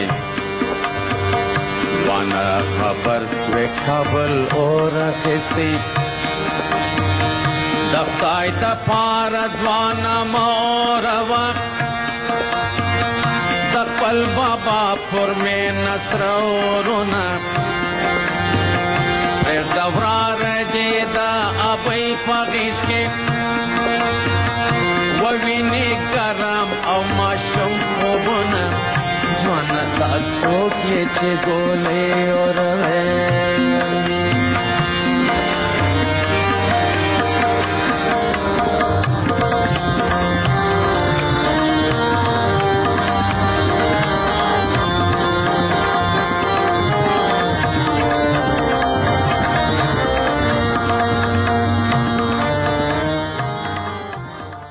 وانا خبر سوی کابل اور اخیستی دفتای تا پارا زوانا موروا دقبل بابا پر میں نصر اورونا پیر دورا رجی دا ابی پاگیش کے ووینی گرم او ماشم خوبونا زوانا تا سوک یہ چه گولی اور ہے